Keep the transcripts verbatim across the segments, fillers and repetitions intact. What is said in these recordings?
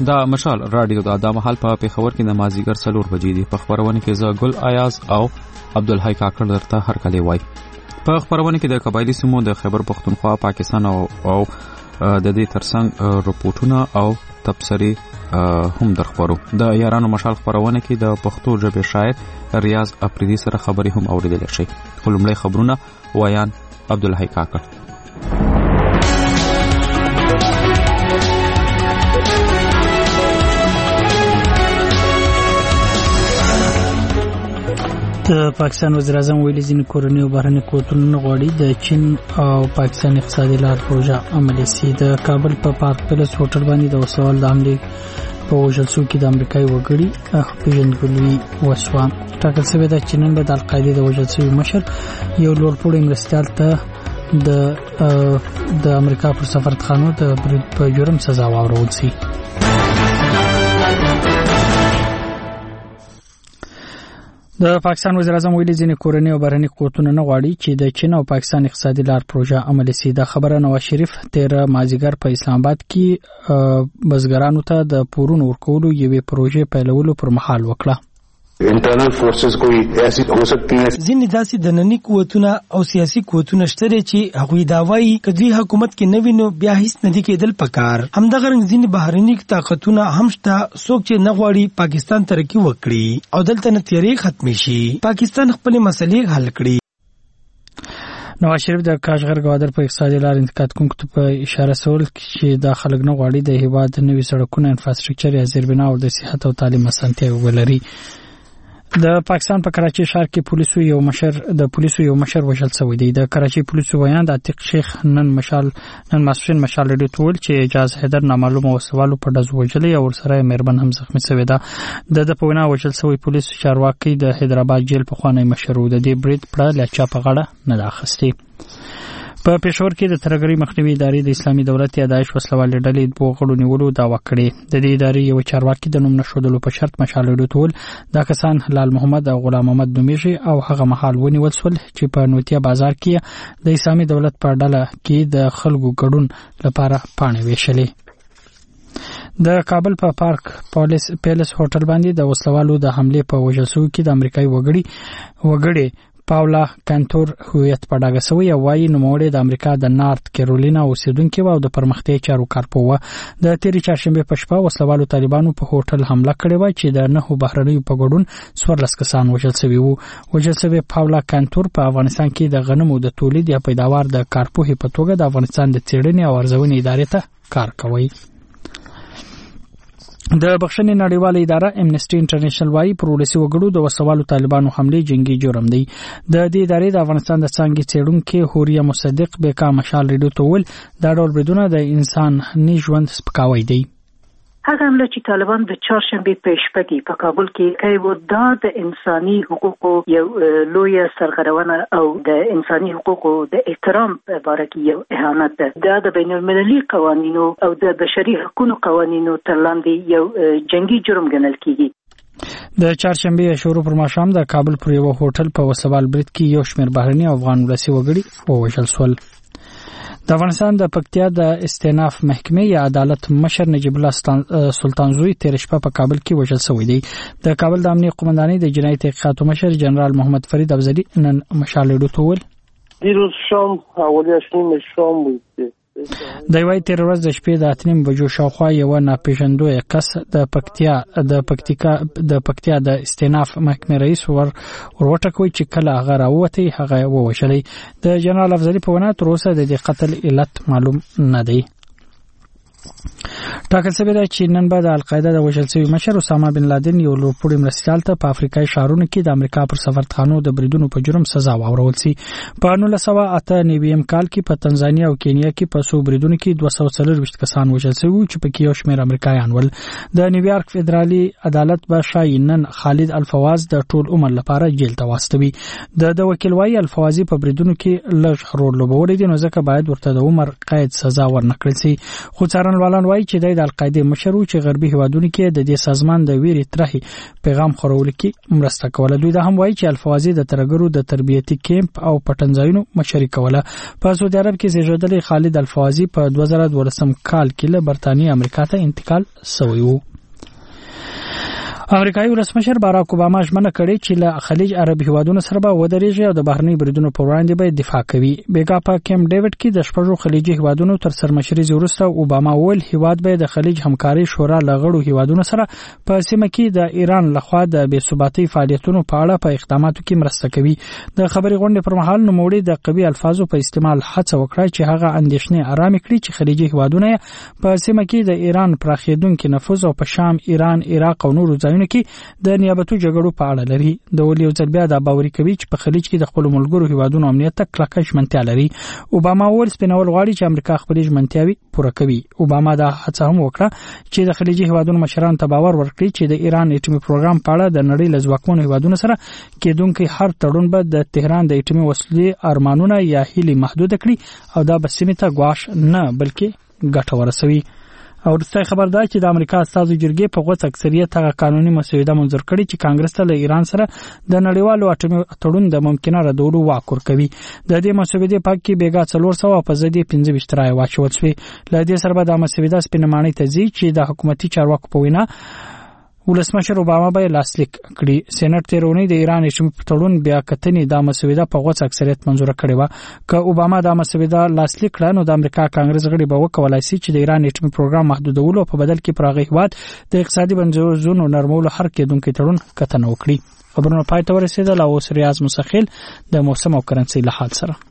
دا مشال رادیو دا د محل په پیښور کې د مازیګر څلور بجې دي. په خبرونه کې زه ګل ایاز او عبدالحی کاکړ درته هر کله وای. په خبرونه کې د قبایلی سیمو د خیبر پختونخوا، پاکستان او او د دې ترڅنګ رپورټونه او تبصرې هم درخبرو. د یارانو مشال خبرونه کې د پښتو ژبې شاعر ریاض افریدي سره خبرې هم اوریدل شي. خلمړی خبرونه وایان عبدالحی کاکړ. د پاکستان وزیر اعظم ویلي ځینې کورنۍ او بهرني قوتونه غواړي د چین او پاکستان اقتصادي لار پروژه عملي شي. د کابل په پارک پیلس هوټل باندې د وسوال د حملې په وژل شو کې د امریکایي وګړي پیژندګلوي وشوه. ټاکل شوې ده چې نن به د القاعدې د وژل شوي مشر یو لوړپوړی مرستیال ته د د امریکا پر سفارتخانو د برید په جرم سزا واورول شي. د پاکستان وزیر اعظم ویلي ځینې کورنۍ او بهرني قوتونه نه غواړي چې د چین او پاکستان اقتصادي لار پروژه عملي شي. دا خبره نواز شریف تیر مازیګر په اسلام آباد کې بزګرانو ته د پورونو ورکولو یوې پروژې پیلولو پر مهال وکړه. انټرنل فورسز کوئی ایسی ہو سکتی ہیں. ځینې داسې د ننني قوتونه او سیاسي قوتونه شته چې هغوی دا وایي کدی حکومت کې نوی نو بیا هیڅ نه دی کېدل پکار. همدغه رنګ ځینې بهرني طاقتونه هم شته څوک چې نه غواړي پاکستان ترقی وکړي او دلته نه تیری ختم شي. پاکستان خپل مسلې حل کړي. نواز شریف د کاشغر گوادر په اقتصادي لار انتقاد کوونکو په اشاره سول چې دا خلک نه غواړي د هیواد نوي سړکونه، انفراستراکچر یا زیربنا او د صحت او تعلیم اسانتیاوې ولري. د پاکستان په کراچي ښار کې پولیسو یو مشر د پولیسو یو مشر وژل شوی دی. د کراچي پولیسو ویان د عتیق شیخ نن مشال نن ماسپښین مشال لري ټول چې اجازه حیدر نامعلومه وسوالو په دز وژلې او ورسره مېرمن هم زخمی شوی ده. د د پوینا وژل شوی پولیسو چارواکي د حیدرآباد جیل په خوانی مشرو د دې برید پړه لچا په غاړه نه راخستي. په پېښور کې د ترګری مخنیوي ادارې د اسلامي دولت یا داعش وسلوالې ډلې دوه غړو نیولو دعوا کړې. د دې ادارې یو چارواکي د نوم نشودلو په شرط مشال ډول دا کسان لال محمد او غلام محمد نومیږي او هغه مهال ونیول شول چې په نوتیا بازار کې د اسلامي دولت په ډله کې د خلکو ګډون لپاره پاڼې ویشلې. د کابل په پارک پولیس پیلس هوټل باندې د وسلوالو د حمله په وجه سو کې د امریکایي وګړي وګړي پاولا کانتور هویت په ډاګه سوی او وايي نوموړی د امریکا د نارت کیرولینا اوسیدونکو او د پرمختیا چارو کارپوه. د تیری چهارشنبه په شپه وسلوالو طالبانو په هوټل حمله کړې و چې د نهو بهرنیو په ګډون څوارلس کسان وژل شوي وو. وژل شوی پاولا کانتور په افغانستان کې د غنمو د تولید یا پیداوار د کارپوهې په توګه د افغانستان د څېړنې او ارزونې ادارې ته کار کوي. د بخښنې نړیواله اداره امنیسټي انټرنیشنل وايي پر ولسي وګړو د وسوالو طالبانو حمله جنگي جرم دی. د دې ادارې د افغانستان د څنګه څېړونکو هوریا مصدق بیکا مشال ریډیو ته ول دا ډول بریدونه د انسان نه ژوند سپکاوی دی. هغه حمله چې طالبان د چهارشنبه په شپه کې په کابل کې کوي و دا د انساني حقوقو یو لوی سرغړونه او د انساني حقوقو د احترام په اړه کې یو اهانت ده. دا د بین المللي قوانینو او د بشري حقوقو قوانینو تر لاندې یو جنگي جرم ګڼل کیږي. د چهارشنبه شروع پر ماښام د کابل پر یو هوټل په وسوال برید کې یو شمېر بهرني افغان ولسي وګړي ووژل شول. د افغانستان د پکتیا د استئناف محکمې یا عدالت مشر نجیب الله سلطانزوی تیر شپه په کابل کې وژل شوی دی. د کابل د امنیت قومندانۍ د جنایي تحقیقاتو مشر جنرال محمد فرید افضلي نن مشال ډو ته ول دیروز شام حوالی شنیم شام بود. د یوې تیر ورځ د شپې د اتنیم بجو شاوخوا یو ناپېژندوی کس د پکتیا د پکتیکا د پکتیا د استئناف محکمې رئیس ور ورټکوي چې کله هغه راوتی هغه ووشلې. د جنرال افضلي په وینا تر اوسه د دې قتل علت معلوم نه دی. ټاکل شوی دی چې نن به د القاعده د وژل شوي مشر اسامه بن لادن یو لوړپوړي مرستیال ته په افریقایي ښارونو کې د امریکا پر سفارتخانو د بریدونو په جرم سزا واورول شي. په نولس سوه اته نوي کال کې په تنزانیا او کینیا کې په څو بریدونو کې دوه سوه څلرویشت کسان وژل شوي چې پکې یو شمېر امریکایان ول. د نیویارک فدرالي عدالت به ښایي نن خالد الفواز د ټول عمر لپاره جیل ته واستوي. د د وکیل وايي الفوازي په بریدونو کې لږ رول لوبولی دی نو ځکه باید ورته د عمر قید سزا ورنکړل شي. خو څارنوالان وايي چې القاعده د القاعده مشر چې غربي هیوادونو کې د دې سازمان د ویري طرحې پیغام خورول کې مرسته کوله. دوی دا هم وایي چې الفوازي د ترګرو د تربیتي کیمپ او پټنځایونو مشري کوله. په سعودي عرب کې زیږیدلی خالد الفوازي په دوه زره دولسم کال کې له برتانیې امریکا ته انتقال شوی و. امریکایي ولسمشر باراک اوباما ژمنه کړې چې له خلیج عربي هیوادونو سره به ودرېږي او د بهرني بریدونو پر وړاندې به دفاع کوي. بیګا په کیمپ ډیوډ کې د شپږو خلیجي هیوادونو تر سرمشري وروسته اوباما وویل هیواد به د خلیج همکاري شورا له غړو هیوادونو سره په سیمه کې د ایران لخوا د بې ثباتۍ فعالیتونو په اړه په اقداماتو کې مرسته کوي. د خبري غونډې پر مهال نوموړي د قوي الفاظو په استعمال هڅه وکړه چې هغه اندېښنې آرام کړي چې خلیجي هیوادونه په سیمه کې د ایران پراخېدونکو نفوذ او په شام، ایران، عراق او نورو ځایونو کې د نیابتي جګړو په اړه لري. د ولي وزیر بیا د باوري کوي چې په خلیج کې د خپل ملګرو هیوادونو امنیت ته کلکه ژمنتیا لري. اوباما وویل سپینول غواړي چې امریکا خپل ژمنتیاوي پوره کوي. اوباما دا هڅه هم وکړه چې د خلیجي هیوادونو مشران ته باور ورکړي چې د ایران اټومي پروګرام په اړه د نړۍ له ځواکمنو هیوادونو سره کېدونکي هر تړون به د تهران د اټومي وسلې ارمانونه یا هیلې محدود کړي او دا به سیمې ته ګواښ نه بلکې ګټه ورسوي. او وروستی خبر دا چې د امریکا استازو جرګې په غوڅ اکثریت هغه قانوني مسوده منظور کړي چې کانګرس ته له ایران سره د نړیوالو اټومي تړون د ممکنه ردولو واک ورکوي. د دې مسودې په کې بیګا څلور سوه په ضد پنځه ویشت رایې واچول شوې. له دې سره به د مسوده سپینمانۍ ته ځي چې د حکومتي چارواکو په وینا ولسمشر اوباما به لاسلیک کړي. سېنات تیرونی د ایران اټومي تړون بیا کتنې د مسوده په غوڅ اکثریت منظور کړي و. که اوباما د مسوده لاسلیک کړه نو د امریکا کانګرس غړي به وکولای شي چې د ایران اټومي پروګرام محدودولو په بدل کې پراغي هواد د اقتصادي بنسټونو نرمولو هر کېدونکو تړون کتنه وکړي. خبرونه پای ته ورسېدل او اوس ریاض مسخیل د موسم او کرنسي له حال سره.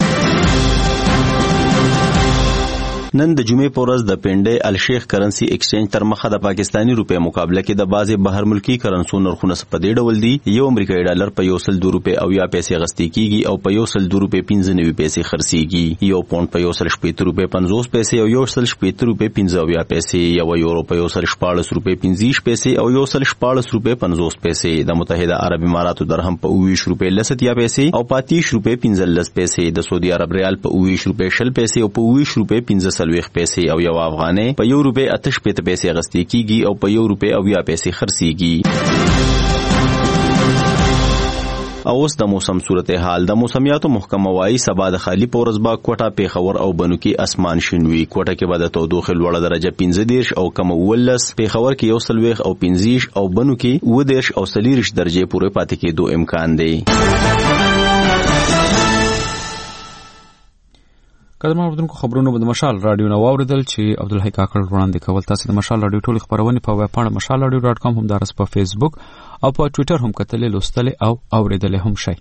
نن د جمعې په ورځ د پنډۍ الشیخ کرنسي ایکسچینج تر مخه د پاکستانی روپې مقابله کې د بعضي بهر ملکی کرنسو نرخونه په دې ډول دي. یو امریکایي ډالر په یو سل دوه روپې او یا پیسې غستې کیږي او په یو سل دوه روپې پنځه نوي پیسې خرڅيږي. یو پاوند په یو سل شپږ روپې پنځوس پیسې او یو سل شپږ روپې پنځه او یا پیسې. یو یورو په یو سل شپږ روپې پنځه پیسې او یو سل شپږ روپې پنځوس پیسې. د متحده عرب اماراتو درهم په اووه روپې لسد یا پیسې او په اتیش روپې پنځلس پیسې. د سعودي عرب ریال په اووه روپې شل پیسې او په اووه روپې پنځه سلويخ پیسې او یو افغانۍ په یو روپې اتش پته پیسې غستې کیږي او په یو روپې او یا پیسې خرڅيږي. او اوس د موسم صورتحال. د موسمیاتو محکمه وايي سبا د خالی پورز با کوټه پیښور او بنو کې اسمان شینوي. کوټه کې به د تودوخه لوړه درجه پنځه دیرش او کم ولس، پیښور کې یو سلويخ او پنځه او بنو کې اووه دیرش او سلیریش درجه پورې پاتې کېدو امکان دی. قدرمن اوریدونکو خبرونه به د مشال رادیو نو اوریدل چې عبدالحی کاکړ وړاندې کول. تاسو د مشال رادیو ټول خبرونه په ویب پاڼه مشال رادیو ډاټ کام هم درس په فیسبوک او په ټوئیټر هم کتلې لوستلې او اوریدلې هم شئ.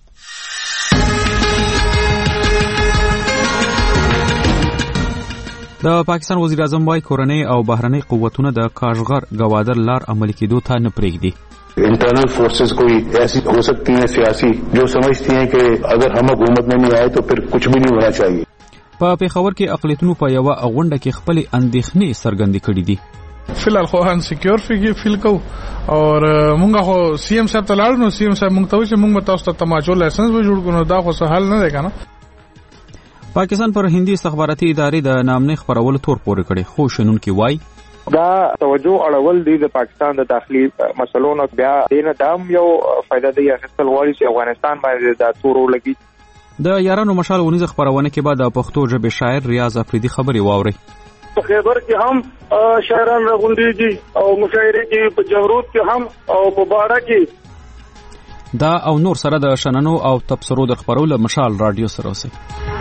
د پاکستان وزیر اعظم وايي کورنۍ او بهرنۍ قوتونه د کاشغر گوادر لار عملي کېدو ته نه پرېږدي. Internal forces कोई ऐसी हो सकती हैं सियासी जो समझती हैं कि अगर हम हुकूमत में नहीं आए तो फिर कुछ भी नहीं होना चाहिए. په پیښور کې اقلیتونو په یو غونډه کې خپل اندېښنې څرګندې کړې دي. فلحال خو ان سکیور فیګي فیل کو اور مونږه خو سی ایم صاحب ته لاړو نو سی ایم صاحب مونږ ته وایي چې مونږ تاسو ته تماچو لایسنس به جوړ کړو. دا خو سهال نه دی کنه. پاکستان پر هندي استخباراتي ادارې د نامنې خبرولو تور پورې کړي. خو شنونکي وایي دا توجه اړول دي د پاکستان د داخلي مسلو نه بیا دینه دام یو فائدہ دی اخیستل غواړي چې افغانستان باندې دا تور ولګي. د یارانو مشال ونیز خبرونه کې بعد د پښتو ژبې شاعر ریاض افریدي خبري واوري. په خیبر کې هم شاعران راغونډيږي او مشاعره کې په جهرود کې هم او په باړه کې. دا او نور سره د شننو او تبصرو د خبرولو مشال رادیو سره اوسه.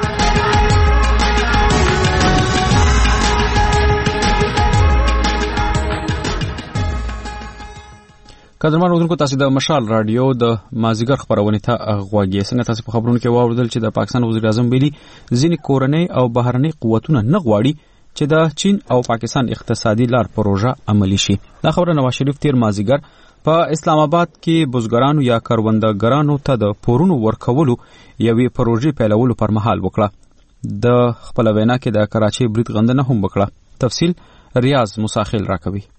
قدرمن اوریدونکو تاسو د مشال رادیو د مازیګر خبرونه ته غوږی څنګه تاسو په خبرونو کې واوریدل چې د پاکستان وزیر اعظم ویلي ځینې کورنۍ او بهرنۍ قوتونه نه غواړي چې د چین او پاکستان اقتصادي لار پروژه عملی شي. دا خبره نواز شریف تیر مازیګر په اسلام آباد کې بزګرانو یا کروندګرانو ته د پورونو ورکولو یوې پروژې پیلولو پر مهال وکړه. د خپل وینا کې د کراچۍ برید غندنه هم وکړه. تفصیل ریاض مساخیل راکوي.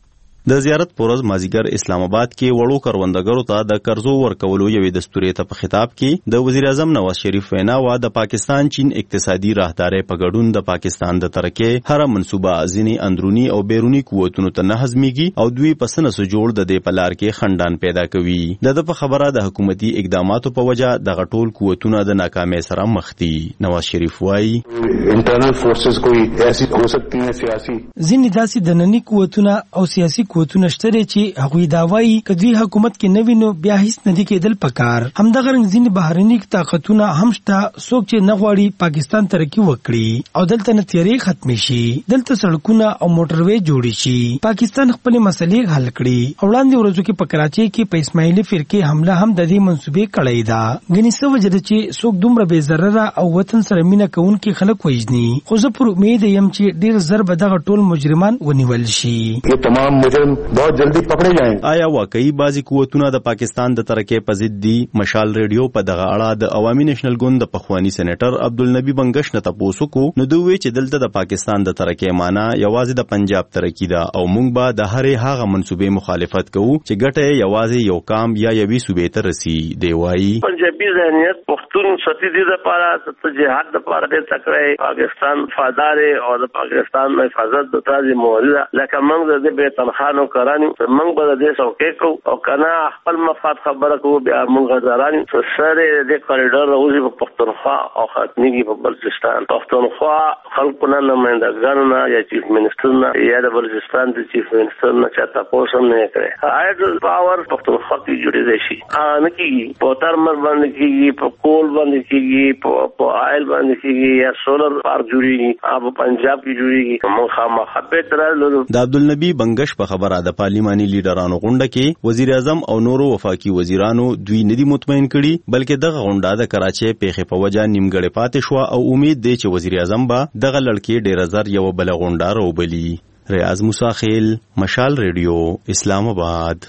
د زیارت پورز مازیګر اسلام آباد کې وړو کروندګرو ته د قرضو ورکولو یوې دستوري ته په خطاب کې د وزیر اعظم نواز شریف وینا وا د پاکستان چین اقتصادي راهداري په ګډون د پاکستان د ترکه هر منصوبه ځینی اندرونی او بیرونی قوتونو ته نه هضميږي او دوی پسنه سو جوړ د دې پلار کې خندان پیدا کوي. د په خبره د حکومتي اقداماتو په وجه د غټول قوتونو د ناکامۍ سره مخ دي. نواز شریف وايي انټرنل فورسز کوئی ایسی ہو سکتی ہیں سیاسی ځینې داسې د ننني قوتونه او سیاسي قوتونه شته چې هغوی دا وایي کدی حکومت کې نوی نو بیا هیڅ ندی کېدل پکار. همدغه رنګ ځینې بهرني طاقتونه هم شته څوک چې نه غواړي پاکستان ترقی وکړي او دلته نه تیارې ختم شي، دلته سړکونه او موټروي جوړ شي، پاکستان خپل مسلې حل کړي. وړاندې ورځو کې په کراچۍ کې په اسماعیلي فرقې حمله هم د دې منسوبې کړې ده. غني څه وجه ده چې څوک دومره بې ضرره او وطن سره مینه کوونکي خلک وژني، خو زه پر امید یم چې ډیر زر به دغه ټول مجرمان ونیول شي. یہ تمام مجرم بہت جلدی پکڑے جائیں. آیا واقعي بازي قوتونه د پاکستان د ترکه په ضد دي؟ مشال ریډیو په دغه اړه د عوامي نېشنل ګوند د پخوانی سېنیټر عبدالنبی بنگش نه تاسو کو نو دوی چې دلته د پاکستان د ترکه معنا یوازې د پنجاب ترکی ده او موږ به د هرې هغه منسوبې مخالفت کوو چې ګټه یوازې یو کام یا یوي صوبې ته رسي. دی وایي پنجابي ذهنیت پښتون ستی دي د لپاره د جهاد لپاره د تکړه پاکستان فادار او د پاکستان حفاظت د تازه موجوده لکه موږ د به تنخانو کرانی موږ به د څوکې کو او کنه خپل مفاد خبره کو بیا موږ غزارانی سره د کوریډور روزي په پښتونخوا او ختميږي په بلوچستان. پښتونخوا خلکونه نمائندګانو نه یا چیف منسٹر نه یا د بلوچستان د چیف منسٹر نه چاته پوسم نه کړي. هایډرل پاور پښتونخوا کې جوړې شي ان کې په ترمر باندې کې په کول باندې کې په آیل باندې کې یا سولر پارک جوړيږي او پنجاب کې جوړيږي. موږ خامخا به تر د عبدالنبی بنگش په خبره د پارلیماني لیډرانو غونډه کې وزیر اعظم او نورو وفاقي وزیرانو دوی ندي مطمئن کړي بلکې دغه غونډه د کراچۍ پیښې په وجه نیمګړې پاتې شو او امید دی چې وزیر اعظم به دغه لړکې ډیر زر یو بل غونډه راوبلي. ریاض موسی خیل، مشال ریډیو، اسلام آباد.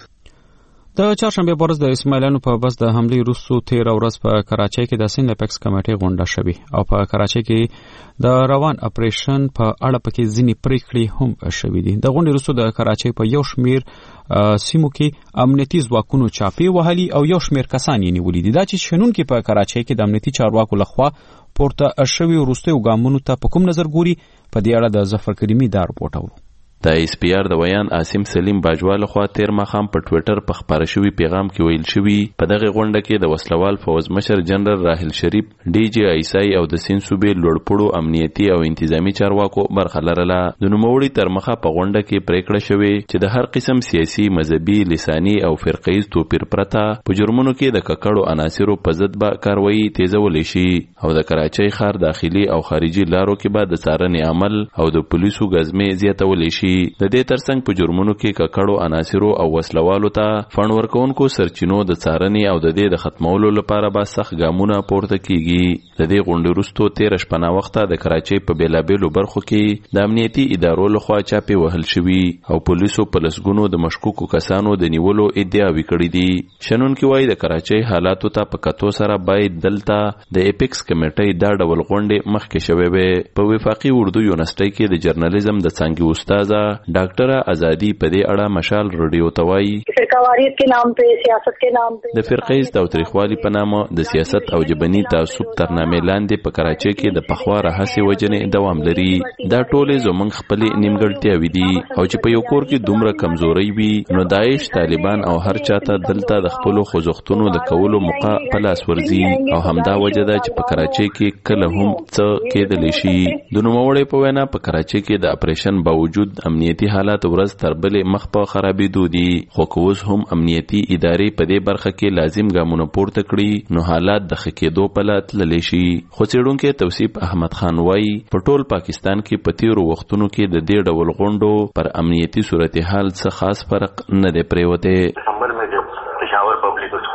د چهارشنبه په ورځ د اسماعیلیانو په بس د حملې وروسته تیر ورځ په کراچۍ کې د سند اپیکس کمیټې غونډه شوې او په کراچۍ کې د روان اپریشن په اړه پکې ځینې پریکړې هم شوې دي. د غونډې وروسته د کراچۍ په یو شمیر سیمو کې امنیتي ځواکونو چاپې وهلي او یو شمیر کسان یې نیولي دي. دا چې شنونکي په کراچۍ کې د امنیتي چارواکو لخوا پورته شوي وروستیو ګامونو ته په کوم نظر ګوري، په دې اړه د ظفر کریمي دا رپورټ اورو. د ایس پی آر د ویان عاصم سلیم باجوا لخوا تیر مخام په ټوئیټر په خبره شوی پیغام کې ویل شوی په دغه غونډه کې د وسلوال فوز مشر جنرال راحل شریف، ډي جی ایسای او د سین صوبې لوړپوړو امنیتي او انتظامی چارواکو برخه لرله. د نوموړي تر مخه په غونډه کې پریکړه شوې چې د هر قسم سیاسي، مذهبي، لساني او فرقیز توپیر پرته په جرمونو کې د ککړو عناصرو په ضد به کاروایی تیزولی شي او د کراچۍ ښار داخلي او خارجي لارو کې به د څارنې عمل او د پولیسو ګزمې زیاتولی شي. د دې ترڅنګ په جرمونو کې ککړو عناصرو او وسلوالو ته فند ورکوونکو سرچینو د څارنې او د دې د ختمولو لپاره به سخت ګامونه پورته کیږي. د دې غونډې وروسته تیر شپه وخته د کراچۍ په بیلابیلو برخو کې د امنیتي ادارو لخوا چاپې وهل شوي او پولیسو په لسګونو د مشکوکو کسانو د نیولو ادعاوې کړې دي. شنونکي وایي د کراچۍ حالاتو ته په کتو سره باید دلته د اپیکس کمیټې دا ډول غونډې مخکې شوې وي. په وفاقي اردو یونیورسيټي کې د جرنالیزم د څانګې استاده ډاکټر آزادی په دې اړه مشال ریډیو ته وایي فرقواریت کے نام په سیاست کے نام په د فرقیز تاوتریخوالي په نامه د سیاست او جبني تعصب ترنامې لاندې په کراچۍ کې د پخواره هڅې وجنې دوام لري. دا ټولې زمونږ خپل نیمګړتیاوې دي او چې په یو کور کې دومره کمزوري وي نو داعش، طالبان او هر چاته دلته د خپل خوځښتونو د کولو موقع په لاس ورځي او همدا وجه ده چې په کراچۍ کې کله هم څه کېدلی شي. د نوموړي په وینا په کراچۍ کې د اپریشن باوجود امنیتي حالات ورځ تر بلې مخ په خرابېدو دي، خو که اوس هم امنیتي ادارې په دې برخه کې لازم ګامونه پورته کړي نو حالات د ښه کېدو په لار تللی شي. خو څېړونکی توصیف احمد خان وایي په ټول پاکستان کې په تېرو وختونو کې د دې ډول غونډو پر امنیتي صورتحال څه خاص فرق نه دی پرېوتی. پشاور پبلک اسکول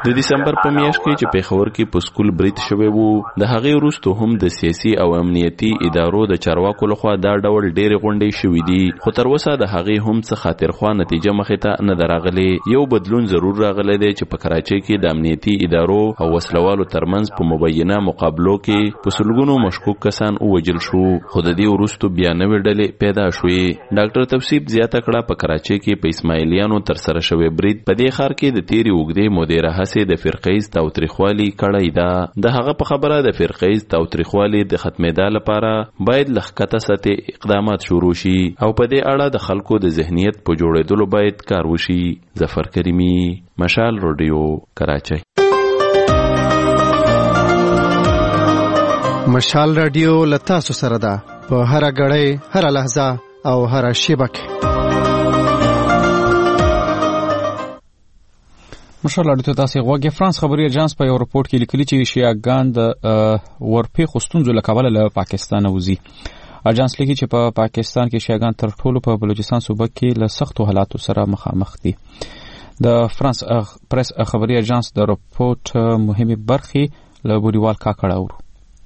د دسمبر په میاشت کې چې پیښور کې په سکول برید شوی وو د هغې وروسته هم د سیاسي او امنیتي ادارو د چارواکو لخوا دا ډول ډېرې غونډې شوې دي خو تر اوسه د هغې هم څه خاطرخوا نتیجه مخې ته نه ده راغلې. یو بدلون ضرور راغلی دی چې په کراچۍ کې د امنیتي ادارو او وسلوالو ترمنځ په مبینه مقابلو کې په سلګونو مشکوک کسان ووژل شو خو د دې وروسته بیا نوې ډلې پیدا شوې. ډاکټر تفسیب زیاته کړه په کراچۍ کې په اسماعیلیانو تر سره شوی برید په دې ښار کې د تیرې اوږدې مودې راهیسې د فرقیز تاوتریخوالي کړی ده. د هغه په خبره د فرقیز تاوتریخوالي د ختمېدا لپاره باید له ښکته سطحې اقدامات شروع شي او په دې اړه د خلکو د ذهنیت په جوړېدلو باید کار وشي. ظفر کریمی، مشال رادیو، کراچۍ. مشال رادیو له تاسو سره ده په هره غړۍ، هره لحظه او هره شیبه کې. مشال رادیو ته تاسو غوږی. فرانس خبري اژانس په یو رپورت کې لیکلي چې شیعاګان د ورپېښو ستونزو له کبله له پاکستان وځي. اژانس لیکي چې په پاکستان کې شیعاګان تر ټولو په بلوچستان صوبه کې له سختو حالاتو سره مخامخ دي. د فرانس پریس خبري اژانس د رپورت مهمه برخې له بوریوال کاکړه اورو.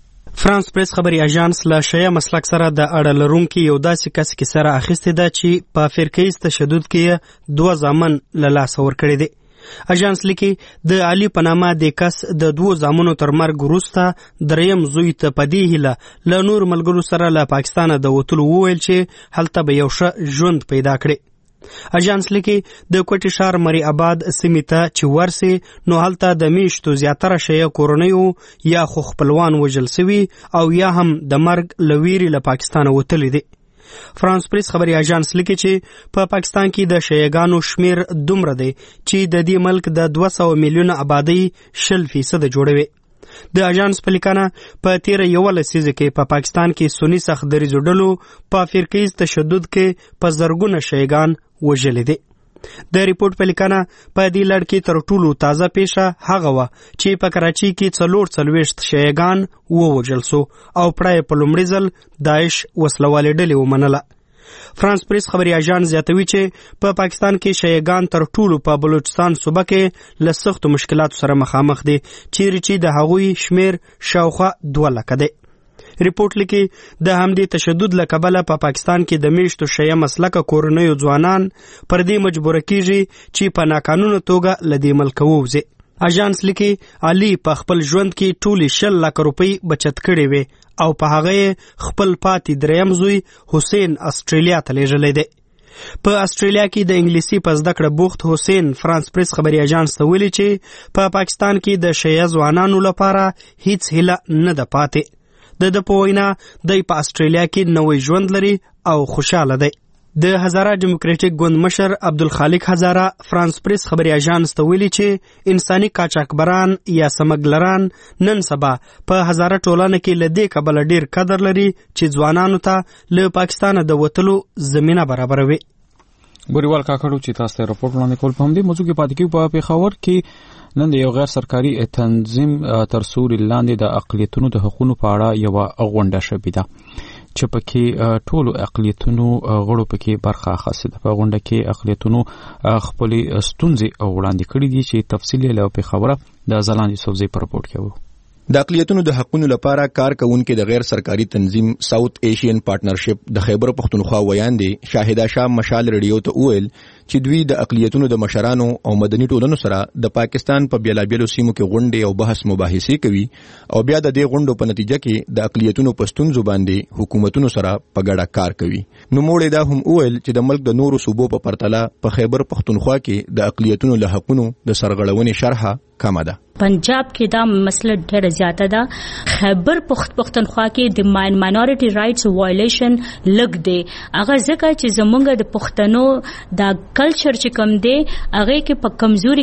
فرانس پریس خبري اژانس له شیعه مسلک سره د اړه لرونکي یو داسې کس کې سره اخیسته ده چې په فرقیز تشدد کې دوه ځامن له لاس ورکړي دي. اژانس لیکي د علي پنامه د کس د دوه زامنو تر مرګ وروسته دریم زوی ته په دې هیله له نور ملګرو سره له پاکستانه د وتلو وویل چې هلته به یو ښه ژوند پیدا کړي. اژانس لیکي د کوټي ښار مری آباد سیمې ته چې ورسي نو هلته د میشتو زیاتره شیعه کورنیو یا خو خپلوان وژل سوي او یا هم د مرګ له ویرې له پاکستانه وتلي دي. فرانس پریس خبري اژانس لیکي چې په پاکستان کې د شیعاګانو شمیر دومره دی چې د دې ملک د دوه سوه میلیونه آبادی شل فیصد جوړوي. د اژانس په لیکنه په تیر یو لسیزه کې په پاکستان کې سنی سخت دریځو ډلو په فرقیز تشدد کې په زرګونه شیعاګان وژلي دي. د ریپورت په لیکنه په دې لړ کې تر ټولو تازه پیښه هغه وه چې په کراچۍ کې څلور څلوېښت شیعاګان ووژل سو او پړه په لومړي ځل داعش وسلوالې ډلې ومنله. فرانس پریس خبري اژانس زیاتوي چې په پا پاکستان کې شیعاګان تر ټولو په بلوچستان صوبه کې له سختو مشکلاتو سره مخامخ دي چیرې چې د هغوی شمیر شاوخوا دوه لکه دی. ریپورت لیکي د همدې تشدد له کبله په پا پاکستان کې د میشتو شیعه مسلکه کورنیو ځوانان پر دې مجبوره کیږي چې په ناقانونه توګه له دې ملکه ووځي. اژانس لیکي علي په خپل ژوند کې ټولې شل لکه روپۍ بچت کړې وې او په هغه خپل پاتې دریم زوی حسین استرالیا ته لیږلی دی. په استرالیا کې د انګلیسي په زده کړه بوخت حسین فرانس پریس خبري اژانس ته ویلي چې په پا پاکستان کې د شیعه ځوانانو لپاره هیڅ هیله نه ده پاتې. د د په وینا دی په استرالیا کې نوی ژوند لري او خوشاله دی. د هزاره ډیموکراټیک ګوند مشر عبدالخالق هزاره فرانس پریس خبري اژانس ته ویلي چې انساني قاچاقبران یا سمګلران نن سبا په هزاره ټولنه کې له دې کبله ډیر قدر لري چې ځوانانو ته له پاکستانه د وتلو زمینه برابروي. بوریوال کاکړو چې تاسو ته راپورټ وړاندې کول په همدې موضوع کې پاتې کیږو. په پیښور کې نن د یو غیر سرکاري تنظیم تر سوري لاندې د اقلیتونو د حقوقو په اړه یو غونډه شوې ده چې پکې ټولو اقلیتونو غړو پکې برخه اخیسته ده. په غونډه کې اقلیتونو خپل ستونزې وړاندې کړې دي چې تفصیل له پیښور د زلاندې سوزي پر رپورټ کې وو. د اقلیتونو د حقوقو لپاره کار کوونکي د غیر سرکاري تنظیم ساوث ایشین پارټنرشپ د خیبر پختونخوا ویاندې شاهدا شاه مشال رادیو ته وویل چې دوی د اقلیتونو د مشرانو او مدني ټولنو سره د پاکستان په بیلابیلو سیمو کې غونډې او بحث مباحثې کوي او بیا د دې غونډو په نتیجه کې د اقلیتونو په ستونزو باندې حکومتونو سره په ګډه کار کوي. نو موږ دا هم وویل چې د ملک د نورو صوبو په پرتله په خیبر پختونخوا کې د اقلیتونو له حقوقو د سرغړونې شرحه کم ده. پنجاب کې دا مسله ډېره زیاته ده. خیبر پختونخوا کې د ماینورټي رائټس وایلیشن لګ دی. هغه ځکه چې زمونږ د پښتنو د کلچر چې کم دی هغه کې په کمزوري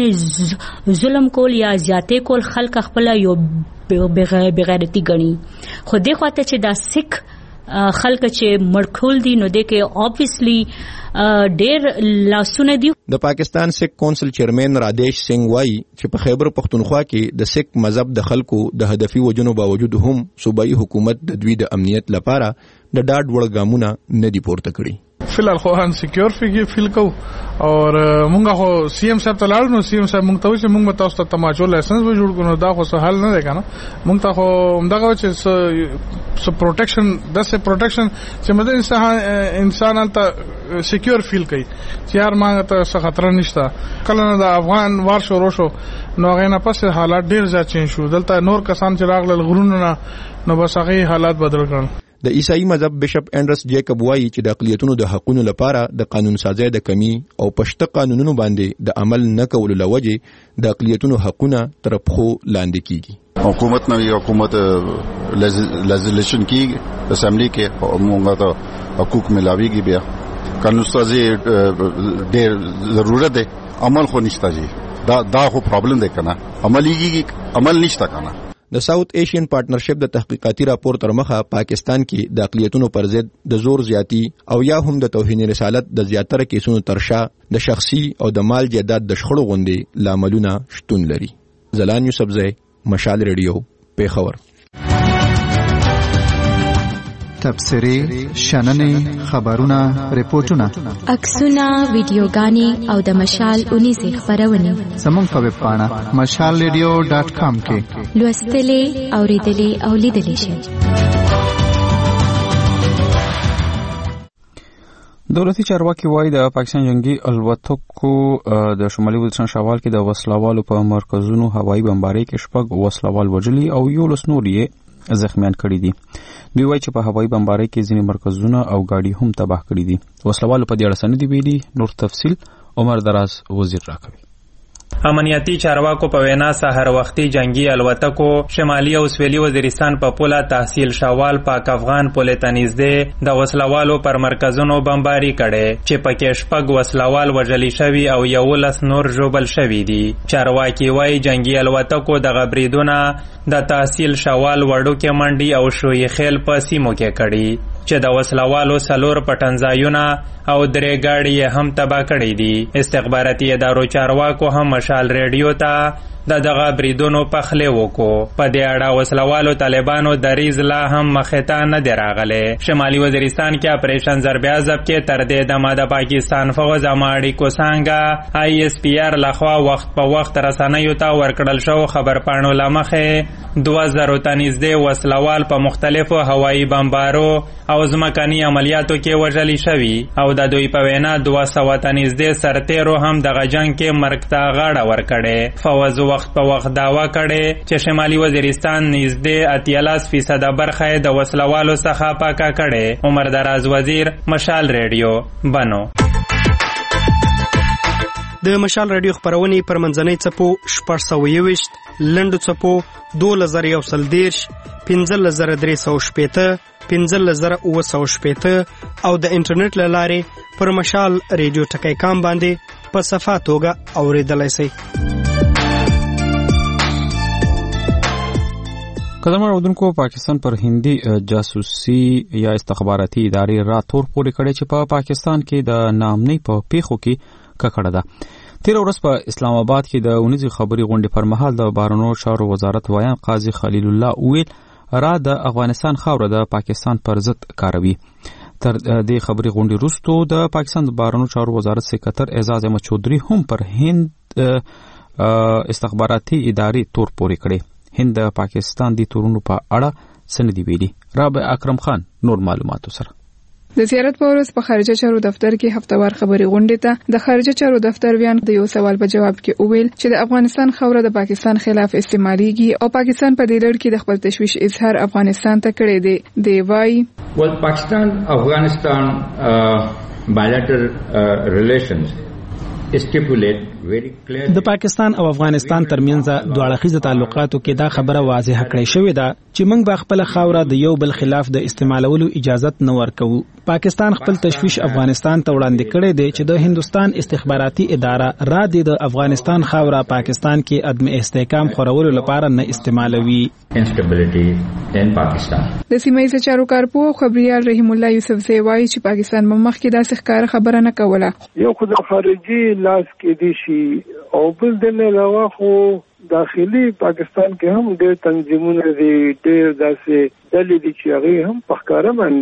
قسمانه ظلم کول یا زیاتې کول خلک خپل یو بغیرتی ګڼي. خو دې خواته چې دا سیک خلک چې مړکول دي نو دې کې obviously ډېر لاسونه دي. د پاکستان سیک کونسل چیرمن رادیش سنگ وای چې په خیبر پختونخوا کې د سیک مذهب د خلکو د هدفي وجنو باوجود هم صوبایي حکومت د دوی د امنیت لپاره د ډاډ وړ ګامونه نه دي پورته کړي. فلال خو ان سکیور فیل کو اور مونږه خو سی ام صاحب ته لاړو نو سی ام صاحب مونږ ته وایي چې مونږ تاسو ته تماچو لایسنس به جوړ کړو دا خو سهال نه دی کنه مونږ ته خو همدغه چې س پروټیکشن داسې پروټیکشن چې مده انسان انسان ته سکیور فیل کوي چې یار ما ته څه خطر نشته کله نه د افغان وار شروع شو نو هغه نه پس حالات ډیر زیات چینج شو دلته نور کسان چې راغلل غرونه نه نو بس هغه حالات بدل کړل د عیسائی مذهب بشپ انډرس جیکب وایي چې د اقلیتونو د حقوقو لپاره د قانون سازي د کمی او پښته قانونونو باندې د عمل نه کولو لوجه د اقلیتونو حقوقونه تر پخو لاندې کیږي حکومت نوې حکومت لیجسلیشن کی اسمبلی کې موږ ته حقوق ملاويږي بیا قانون سازي ډېر ضرورت دی عمل خو نشته جی دا دا خو پرابلم دی کنه عملیږي عمل نشته کنه د ساوث ایشین پارټنرشپ د تحقیقاتي راپور تر مخه پاکستان کې د اقلیتونو پر ضد د زور زیاتی او یا هم د توهین رسالت د زیاتره کیسونو ترشا د شخصي او د مال جیدات د شخړو غوندي لاملونه شتون لري. زلان یوسفزی، مشال ریډیو، پیښور. تبصرې، شننې، خبرونه، ریپورتونه، عکسونه، ویډیوګانې او د مشال اونیزې خبرونه زموږ په ویب پاڼه مشال ریډیو ډاټ کام کې لوستلې، اوریدلې او لیدلې شئ. دولتي چارواکي وایي د پاکستان جنگي الوتکو د شمالي وزیرستان شوال کې د وسلوالو په مرکزونو هوایي بمبارۍ کې شپږ وسلوال وژلي او یولس نور یې زخمیان کړي دي. دوی وایي چې په هوایي بمبارۍ کې ځینې مرکزونه او ګاډي هم تباه کړي دي. وسلوالو په دې اړه څه نه دي ویلي. نور تفصیل عمر دراز وزیر راکوي. امنیتی چارواکو په وینا سحر وختي جنگي الوتکو شمالي او سویلي وزیرستان په پوله تحصیل شوال پاک افغان پوله تنیزده د وسلوالو پر مرکزونو بمباری کړي چې پکې شپږ وسلوال وژلي شوي او یولس نور ژوبل شوي دي. چارواکي وایي جنگي الوتکو د غبریدونه د تحصیل شوال وړوکې منډي او شوی خیل په سیمو کې کړي چې د وسلوالو سلور پټنځایونه او درې ګاډي هم تباه کړي دي. استخباراتي ادارو چارواکو هم مشال ریډیو ته د دغه بریدونو پخلی وکړو. په دې اړه وسلوالو طالبانو دریځ لا هم مخې ته نه دی راغلی. شمالي وزیرستان کې اپریشن ضرب عضب کې تر دې دمه د پاکستان فوج اړیکو څنګه آی اس پی آر لخوا وخت په وخت رسنیو ته ورکړل شو خبرپاڼو له مخې دوه زره ته نږدې وسلوال په مختلفو هوایي بمبارو او ځمکني عملیاتو کې وژلي شوي او د دوی په وینا دوه سوه ته نږدې سرتیرو هم دغه جنګ کې مرګ ته غاړه ورکړې. فوج وخت په وخت داوا کړي چې شمالي وزیرستان نږدې اتیالاس فیصد برخه د وسلوالو څخه پاکه کړي. عمر دراز وزیر، مشال ریډیو، بنو. د مشال رادیو خبرونه پر منځنۍ چپو شپږ سوه یوویشت، لنډو چپو دولس زره یو سل دېرش، پنځلس زره درې سوه شپېته، پنځلس زره اووه سوه شپېته او د انټرنیټ له لارې پر مشال ریډیو ټکی کام باندې په صفا توګه اورېدلی شئ. قدرمن اودونکو، پاکستان پر هندي جاسوسي یا استخباراتي ادارې راتور پورې کړي چې په پاکستان کې د نامنۍ په پیښو کې ککړه ده. تیر ورځ په اسلام آباد کې د اونیزې خبري غونډې پر مهال د بهرنیو چارو وزارت ویان قاضي خلیل الله ویل را د افغانستان خاوره د پاکستان پر ضد کاروي. تر دې خبري غونډې وروسته د پاکستان د بهرنیو چارو وزارت سکرټر اعزاز احمد چودھری هم پر هند استخباراتي ادارې تور پورې کړي. هند د پاکستان د تورونو په اړه څه نه دی ویلي. رابع اکرم خان نور معلوماتو سره. د زیارت په ورځ په خارجه چارو دفتر کې هفتوار خبري غونډې ته د خارجه چارو دفتر ویان د یو سوال په جواب کې وویل چې د افغانستان خاوره د پاکستان خلاف استعماليږي او پاکستان په دې لړ کې د خپل تشویش اظهار افغانستان ته کړی دی. دی وايي well Pakistan Afghanistan uh, bilateral uh, relations stipulate very clearly د پاکستان او افغانستان ترمنځ دوه اړخیزه تعلقاتو کې دا خبره واضحه کړې شوې ده چې موږ به خپل خاوره د یو بل خلاف د استعمالولو اجازه نه ورکوو. پاکستان خپل تشویش افغانستان ته وړاندې کړی دی چې د هندستان استخباراتي اداره را دي د افغانستان خاوره پاکستان کې عدم استحکام خورولو لپاره نه استعمالوي. instability in Pakistan. د سیمایي چارو کارپو خبريال رحیم الله یوسفزی وايي چې پاکستان مخ کې داسې ښکار خبره نه کوله. یو خو د خارجي لاس کې دي شي او بل د علاوه خو داخلي پاکستان کې هم ډېر تنظیمونه دي، ډېر داسې ډلې دي چې هغه هم په ښکاره باندې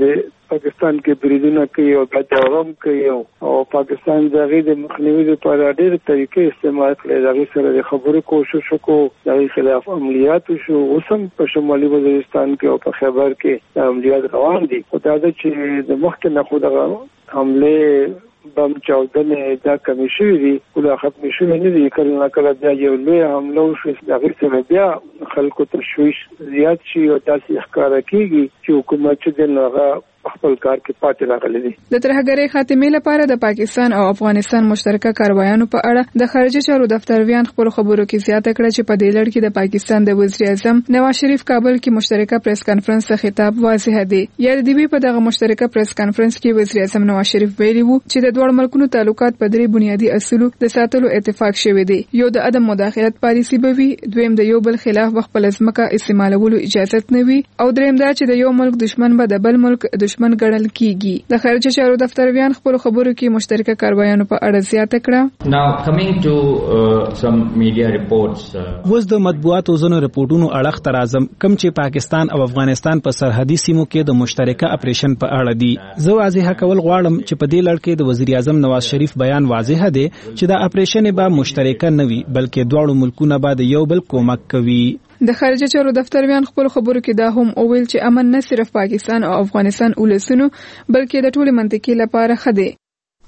پاکستان کې بریدونه کوي او تجاوز کوي او پاکستان دغه د مخنیوي لپاره ډېر طریقې استعمال کړي. دغه سره د خبرو کوشش وکړو، دغه خلاف عملیات شو، اوسم په شمالي وزیرستان کې او په خیبر کې عملیات روان دي. خو دا چې د مخکې نه خو دغه حمله بم چاودنې دا کمی شوي دي، خو دا ختمې شوي نه دي. کله نه کله بیا یو لوی حمله وشي، دغه سره بیا خلکو تشویش زیات شي او داسې ښکاره کېږي چې حکومت چې دی نو هغه خپل کار کې پاتې راغلي دي. د ترهګرۍ خاتمې لپاره د پاکستان او افغانستان مشترکه کاروایانو په اړه د خارجه چارو دفتر ویان خپل خبرو کې زیاته کړه چې په دې لړ کې د پاکستان د وزیر اعظم نواز شریف کابل کې مشترکه پریس کانفرنس ته خطاب واضح دی. یا د دې په دغه مشترکه پریس کانفرنس کې وزیر اعظم نواز شریف ویلي وو چې د دوه ملکونو تعلقات په درې بنیادی اصولو د ساتلو اتفاق شوی دی. یو د عدم مداخلت پالیسی به وي، دویم د یو بل خلاف خپل ځمکه استعمالولو اجازه نه وي، او دریم دا چې د یو ملک دشمن به د بل ملک دشمن ګڼل کیږي. د خارجه چارو دفتر ویان خپل خبرو کې مشترکه کاروایانو په اړه زیاته کړه. Now coming to uh, some media reports. وز د مطبوعاتو زنو رپورټونو اړه تر اعظم کم چې پاکستان او افغانستان په سرحدي سیمو کې د مشترکه اپریشن په اړه دي. زه واضح کول غواړم چې په دې لړ کې د وزیر اعظم نواز شریف بیان واضح دی چې دا اپریشن به مشترکه نه وي، بلکې دواړو ملکونو به د یو بل کومک کوي. د خارجه چارو دفتر ویان خپل خبرو کې دا هم اوویل چې امن نه صرف پاکستان او افغانستان ولسونو بلکې د ټولې منطقې لپاره ښه دی.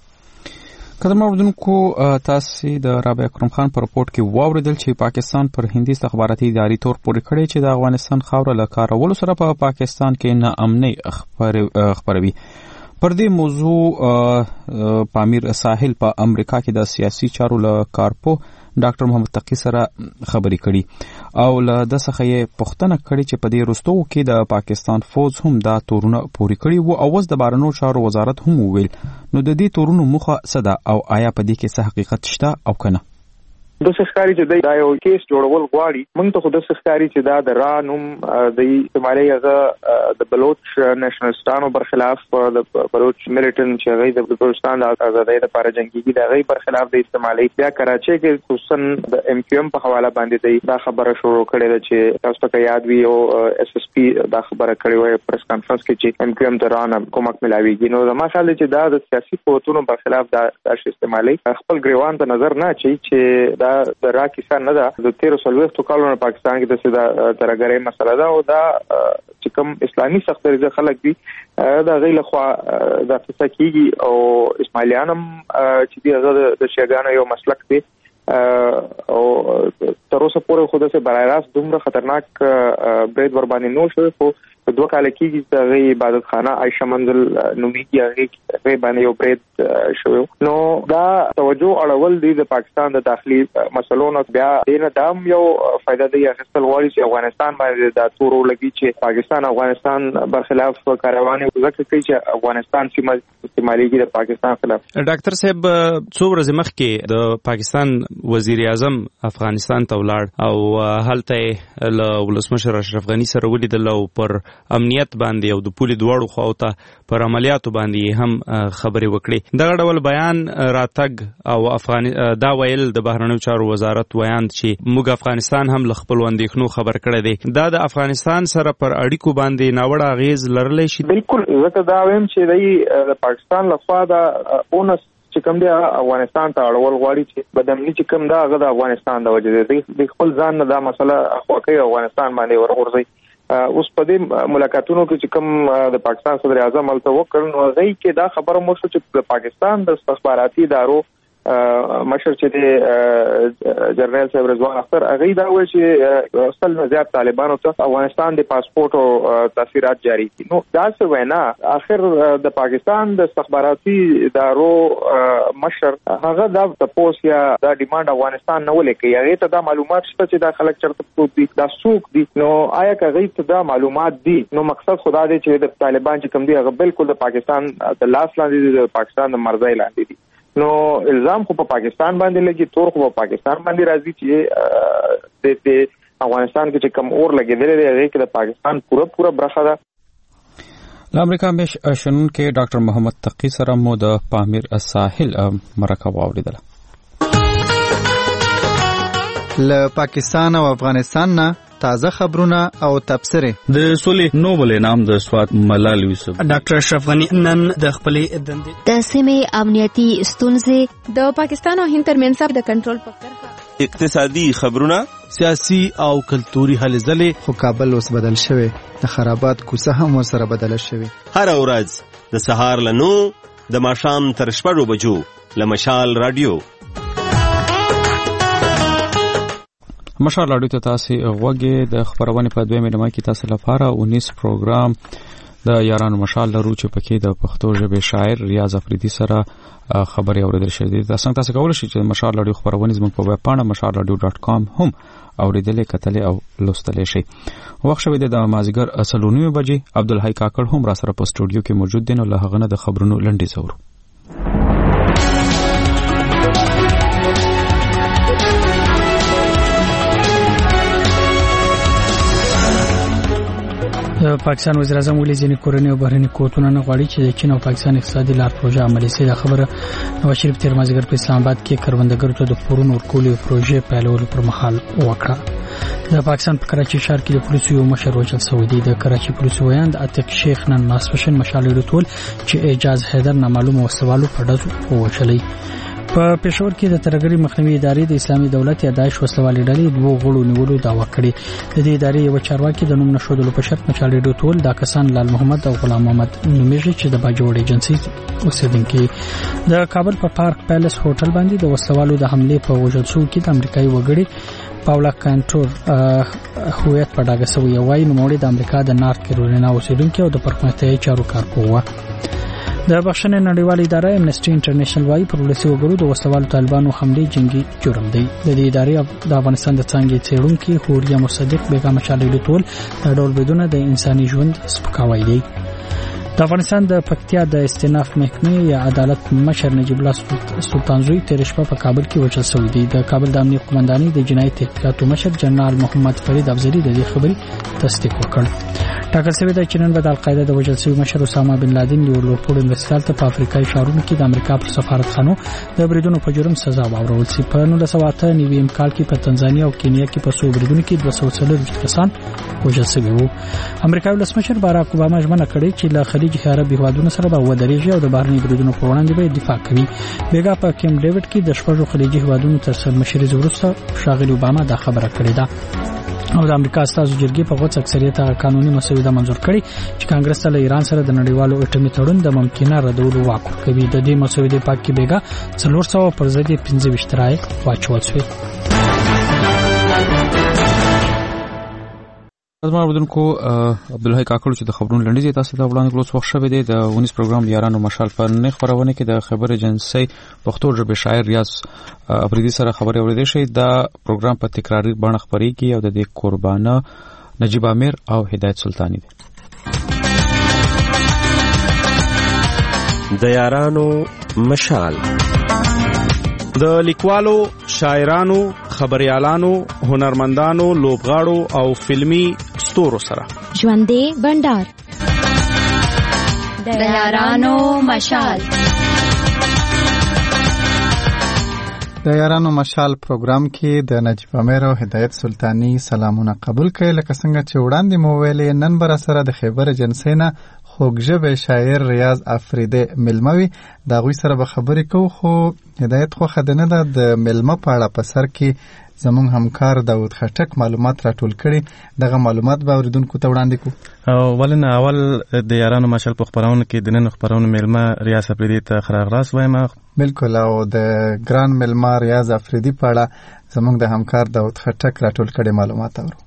قدرمن اوریدونکو، تاسو د رابعه اکرم خان په رپورت کې واوریدل چې پاکستان پر هندي استخباراتي ادارې تور پورې کړی چې د افغانستان خاوره له کارولو سره په پاکستان کې ناامنۍ خپروي. پر دې موضوع پامیر ساحل په پا امریکا کې د سیاسي چارو له کارپو ډاکټر محمد تقی سره خبرې کړي او له د څخه یې پوښتنه کړې چې په دې وروستو کې د پاکستان فوج هم دا تورونه پوري کړي وو او اوس د بهرنیو چارو وزارت هم وویل. نو د دې تورونو موخه څه ده او آیا په دې کې څه حقیقت شته او کنه؟ د سخکاری چې دا یو کیس جوړول غواړي، موږ ته خو د سخکاری چې دا د رانوم د استعمالي هغه د بلوچ نېشنلستانو برخلاف د بلوچ ملیټن چې هغه د بلوچستان د آزادۍ لپاره جنگيږي د هغه برخلاف د استعمالي بیا کراچي کې خصوصا د ام کیو ام په حواله باندې دی دا خبره شروع کړې ده چې تاسو ته یاد وي او اس اس پی دا خبره کړې وای پریس کانفرنس کې چې ام کیو ام د ران کومک ملاويږي. نو زما خیال چې دا د سیاسي قوتونو برخلاف دا د استعمالي خپل ګریوان ته نظر نه چي چې دا د را کیسه نه ده. د تیرو سلويختو کالونو پاکستان کې د سیده ترګرې مسله ده او دا چې کوم اسلامي سختري خلک دي دا غیله خو د فسکیږي او اسماعیلیانم چې دی هغه د شیګانو یو مسلک دی او تر اوسه پورې خو داسې برای راست دومره خطرناک برید ور باندې نو شوی. خو دوه کال کېږي چې هغه عبادت خانه عائشه منزل نومیږي هغه باندې یو برید شوی. نو دا توجه اړول دی د پاکستان د داخلي مسلو نو بیا دینه دام یو فائدہ دی اخیستل غواړي چې افغانستان باندې د تورو لګي چې پاکستان افغانستان برخلاف کاروانې وزکه کوي چې افغانستان سیمه استعماليږي د پاکستان خلاف. ډاکټر صاحب څو ورځې مخکې د پاکستان وزیر اعظم افغانستان ته ولاړ او هلته له ولسمشر اشرف غنی سره ولیدل او پر امنیت باندې او د پولي دواړو خواته پر عملیاتو باندې هم خبرې وکړي. دغه ډول بیان راتګ او افغان دا ویل د بهرنیو چارو وزارت ویاند چې موږ افغانستان هم ل خپل اندېښنو خبر کړی دی. دا د افغانستان سره پر اړیکو باندې ناوړه اغیز لرلی شي؟ بالکل زه دا وایم چې د پاکستان لخوا دا اونس چې کوم دی افغانستان ته اړول غواړي چې بدامني چې کوم دا هغه د افغانستان د وجې دی د خپل ځان نه دا مسله خواکې افغانستان باندې ورغورځي. اوس په دې ملاقاتونو کې چې کوم د پاکستان صدر اعظم الته وکړ نو هغه کې دا خبره مو شو چې د پاکستان د استخباراتي ادارو مشر چې دی جنرال صاحب رضوان اختر هغه دا وایي چې اصل نه زیات طالبانو ته افغانستان د پاسپورت او تاثیرات جاری کړي. نو دا څه وینا اخر د پاکستان د استخباراتي ادارو مشر هغه دا تاسو یا دا ډیماند افغانستان نه ولیکي هغه ته دا معلومات شته چې دا خلک چرته پروت دي دا څوک دي. نو آیا هغه ته دا معلومات دي؟ نو مقصد خدا دی چې د طالبان چې کوم دي هغه بالکل د پاکستان د لاس لاندې د پاکستان د مرزای لاندې دي. نو الزام خو په پاکستان باندې لګي، تور خو په پاکستان باندې راځي چې د افغانستان کې چې کوم اور لګیدل دی هغه کې د پاکستان پوره پوره برخه ده. د امریکا مش شنن کې ډاکټر محمد تقی سره مو د پامیر ساحل مرکه واوریدله. له پاکستان او افغانستان نه تازه خبرونه او تبصره. د سولې نوبل انعام د سوات ملال یوسف. ډاکټر اشرف غنی نن د خپلې دندې د سیمې امنیتي ستونزې، د پاکستان او هند ترمنځ د کنټرول په کرښه، اقتصادي خبرونه، سیاسي او کلتوري هلې ځلې. خو کابل اوس بدل شوی، د خرابات کوڅه هم ورسره بدله شوی. هر ورځ د سهار له نو د ماښام تر شپږو بجو له مشال رادیو. مشال رادیو ته تاسو غوږی د خبرونه په دویمه نیمه کې تاسو لپاره اونیس پروګرام د یارانو مشال لرو چې پکې د پښتو ژبې شاعر ریاض افریدي سره خبري اوریدل شوې دي. تاسو تاسو کولای شئ چې مشال رادیو خبرونه زموږ په ویب پاڼه مشال رادیو ډاټ کام هم اوریدل کتل او لوستل شي. وخت شوی د مازیګر اصلونی بجې عبدالحی کاکړ هم را سره په سټوډیو کې موجود دي. نو له هغه نه د خبرونو لنډي زورو. د پاکستان وزیر اعظم ویلي ځینې کورنۍ او بهرني قوتونه نه غواړي چې د چین او پاکستان اقتصادي لار پروژه عملي شي. دا خبره نواز شریف تیر مازیګر په اسلام آباد کې کروندګرو ته د پورونو ورکولو پروژې پیلولو پر مهال وکړه. د پاکستان په کراچي ښار کې د پولیسو یو مشر وژل شوی دی. د کراچي پولیسو ویاند عتیق شیخ نن ماسپښین مشال ډول چې اعجاز حیدر نامعلومه وسوالو په ډزو ووژلی. په پېښور کې د ترګری مخنیوي ادارې د اسلامي دولت یا داعش وسلوالې ډلې دوه غړو نیولو دعوا کړې. د دې ادارې یو چارواکي د نوم نشودلو په شرط مشال ډول ټول دا کسان لال محمد او غلام محمد نومیږي چې د باجوړ ایجنسی اوسیدونکي. د کابل په پارک پیلس هوټل باندې د وسلوالو د حمله په وژل شو کې د امریکایي وګړي پاولا کانټور هویت په ډاګه سوی وای نو موري د امریکا د نارت کیرولینا اوسیدونکي او د پرمختیايي چارو کارپوه. د بخښنې نړیواله اداره امنیسټي انټرنیشنل وايي پر ولسي وګړو د وسوالو طالبانو حمله جنگي جرم دی. د دې ادارې د افغانستان د څنګه څېړونکو هوریا مصدق بیگم شالې ټول د ډول بدون د انساني ژوند سپکاوی دی. د افغانستان د پکتیا د استیناف محکمې یا عدالت مشر نجیب الله سلطانزوی تیر شپه په کابل کې وژل شوی دی. د کابل د امنیت قومندانۍ د جنایي تحقیقاتو مشر جنرال محمد فرید افضلی د دې خبرې تصدیق وکړ. ټاکل شوی دی چې نن به د القاعده د وژل شوی مشر اسامه بن لادن یو لوړپوړی مرستیال ته په افریقایي ښارونو کې د امریکا پر سفارتخانو د بریدونو په جرم سزا واورول شي. په نولس سوه اته نوي کال کې په تنزانیا او کینیا کې په څو بریدونو کې دوه سوه څلور کسان وژل شوي وو. امریکایي ولسمشر باراک اوباما ژمنه کړې چې له خلیج عرب هیوادونو سره به ودرېږي او د بهرني بریدونو په وړاندې به دفاع کوي. بیګا په کیمپ ډیوډ کې د شپږو خلیجي هیوادونو تر سرمشرۍ وروسته ښاغلي اوباما دا خبره کړې ده. او د امریکا استازو جرګې په غوڅ اکثریت هغه قانوني مسوده منظور کړي چې کانګرس ته له ایران سره د نړیوالو اټومي تړون د ممکنه ردولو واک ورکوي. د دې مسودې پاک کې بیګا څلور سوه پر ضد یې پنځه ویشت رایې واچول شوې. زما بدونکو عبدالحی کاکړ چې د خبرونو لنډیز تاسو ته وړاندې کړو. وخت شوی دی د اونیس پروګرام یارانو مشال په نه خبرونه کې د خبر ایجنسی پښتو ژبې شاعر ریاض افریدي سره خبري اوریدل شي. دا پروګرام په تکراري بڼه خبريږي او د دې قربانه نجیب امیر او هدایت سلطانی دي. د یارانو مشال د لیکوالو، شاعرانو، خبريالانو، هنرمندانو، لوبغاړو او فلمي ستورو سره ژوندې بندر د یارانو مشال. د یارانو مشال پروګرام کې د نجیب امیر او هدایت سلطانی سلامونه قبول کړئ. لکه څنګه چې وړاندې مو ویلې نن بر سره د خیبر ایجنسی نه خوږژبې شاعر ریاض افریدي ملموي دا غوي سره به خبرې کوو. خو هدایت خو خدنه ده د ملمه په اړه په سر کې زموږ همکار داود خټک معلومات راټول کړي. دغه معلومات به اوریدونکو ته وړاندې کوو. ولنه اول د یارانو مشال په خبرونه کې د نن خبرونه ملمه ریاض افریدي ته خراغراس وایم. بالکل. او د ګران ملمه ریاض افریدي په اړه زموږ د همکار داود خټک راټول کړي معلومات اورو.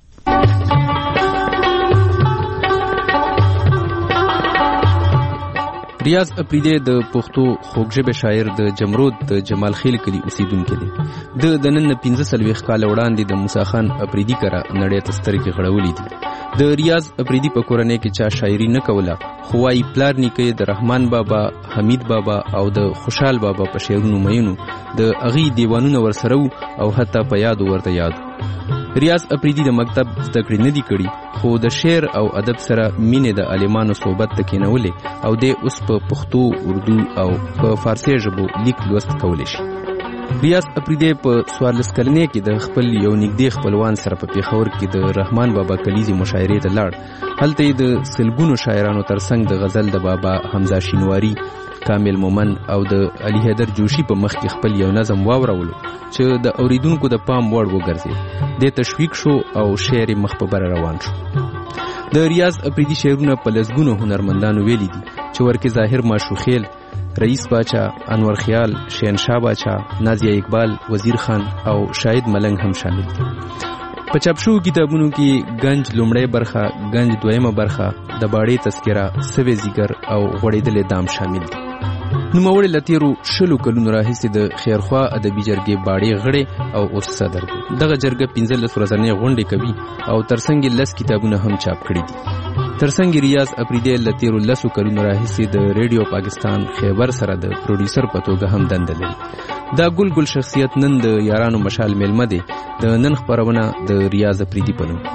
ریاض افریدي د پښتو خوږژبې شاعر د جمرود د جمال خیل کلی اوسیدونکی دی. د د نن پنځه څلوېښت کاله وړاندې د موسی خان افریدي کره نړۍ ته سترګې غړولې دي. د ریاض افریدي په کورنۍ کې چا شاعري نه کوله، خو وايي پلار نیکه د رحمان بابا، حمید بابا او د خوشحال بابا په شعرونو مینو د اغي دیوانونه ورسره او حتی په یادو ورته یاد. ریاض افریدي د مکتب زده کړې نه دي کړي، خو د شعر او ادب سره مینې د عالمانو صحبت ته کېنولې او د اوس په پښتو، اردو او په فارسي ژبو لیک لوست کولی شي. ریاض اپریدی په څوارلس کلنۍ کې د خپل یو نږدې خپلوان سره په پیښور کې د رحمان بابا کلیزي مشاعرې ته لاړ. هلته یې د سلګونو شاعرانو ترڅنګ د غزل د بابا حمزه شینواری، کامل مومن او د علي حیدر جوشي په مخ کې خپل یو نظم واورولو چې د اوریدونکو د پام وړ وګرځي. د تشویق شو او شعر مخ په بر روان شو. د ریاض اپریدي شعرونه په لسګونو هنرمندانو ویلي دي چې ورکه ظاهر ماشوخیل، رئیس باچا، انور خیال، شهنشاه باچا، نازیه اقبال، وزیر خان او شاهد ملنګ هم شامل دي. په چاپ شوو کتابونو کې گنج لومړی برخه، گنج دویمه برخه، د باړې تذکره، سوي زیګر او غوړېدلې دام شامل دي. نوموړی له تېرو شلو کلونو راهیسې د خیرخوا ادبي جرګې باړې غړی او اوس صدر دی. دغه جرګه پنځلس ورځنۍ غونډې کوي او ترڅنګ یې لس کتابونه هم چاپ کړي دي. ترڅنګ ریاض اپریدی له تېرو لسو کلونو راهیسې د ریډیو پاکستان خیبر سره د پروډیوسر په توګه هم دنده لري. دا ګل ګل شخصیت نن د یارانو مشال میلمه دی. د نن خپرونه د ریاض اپریدي په نوم.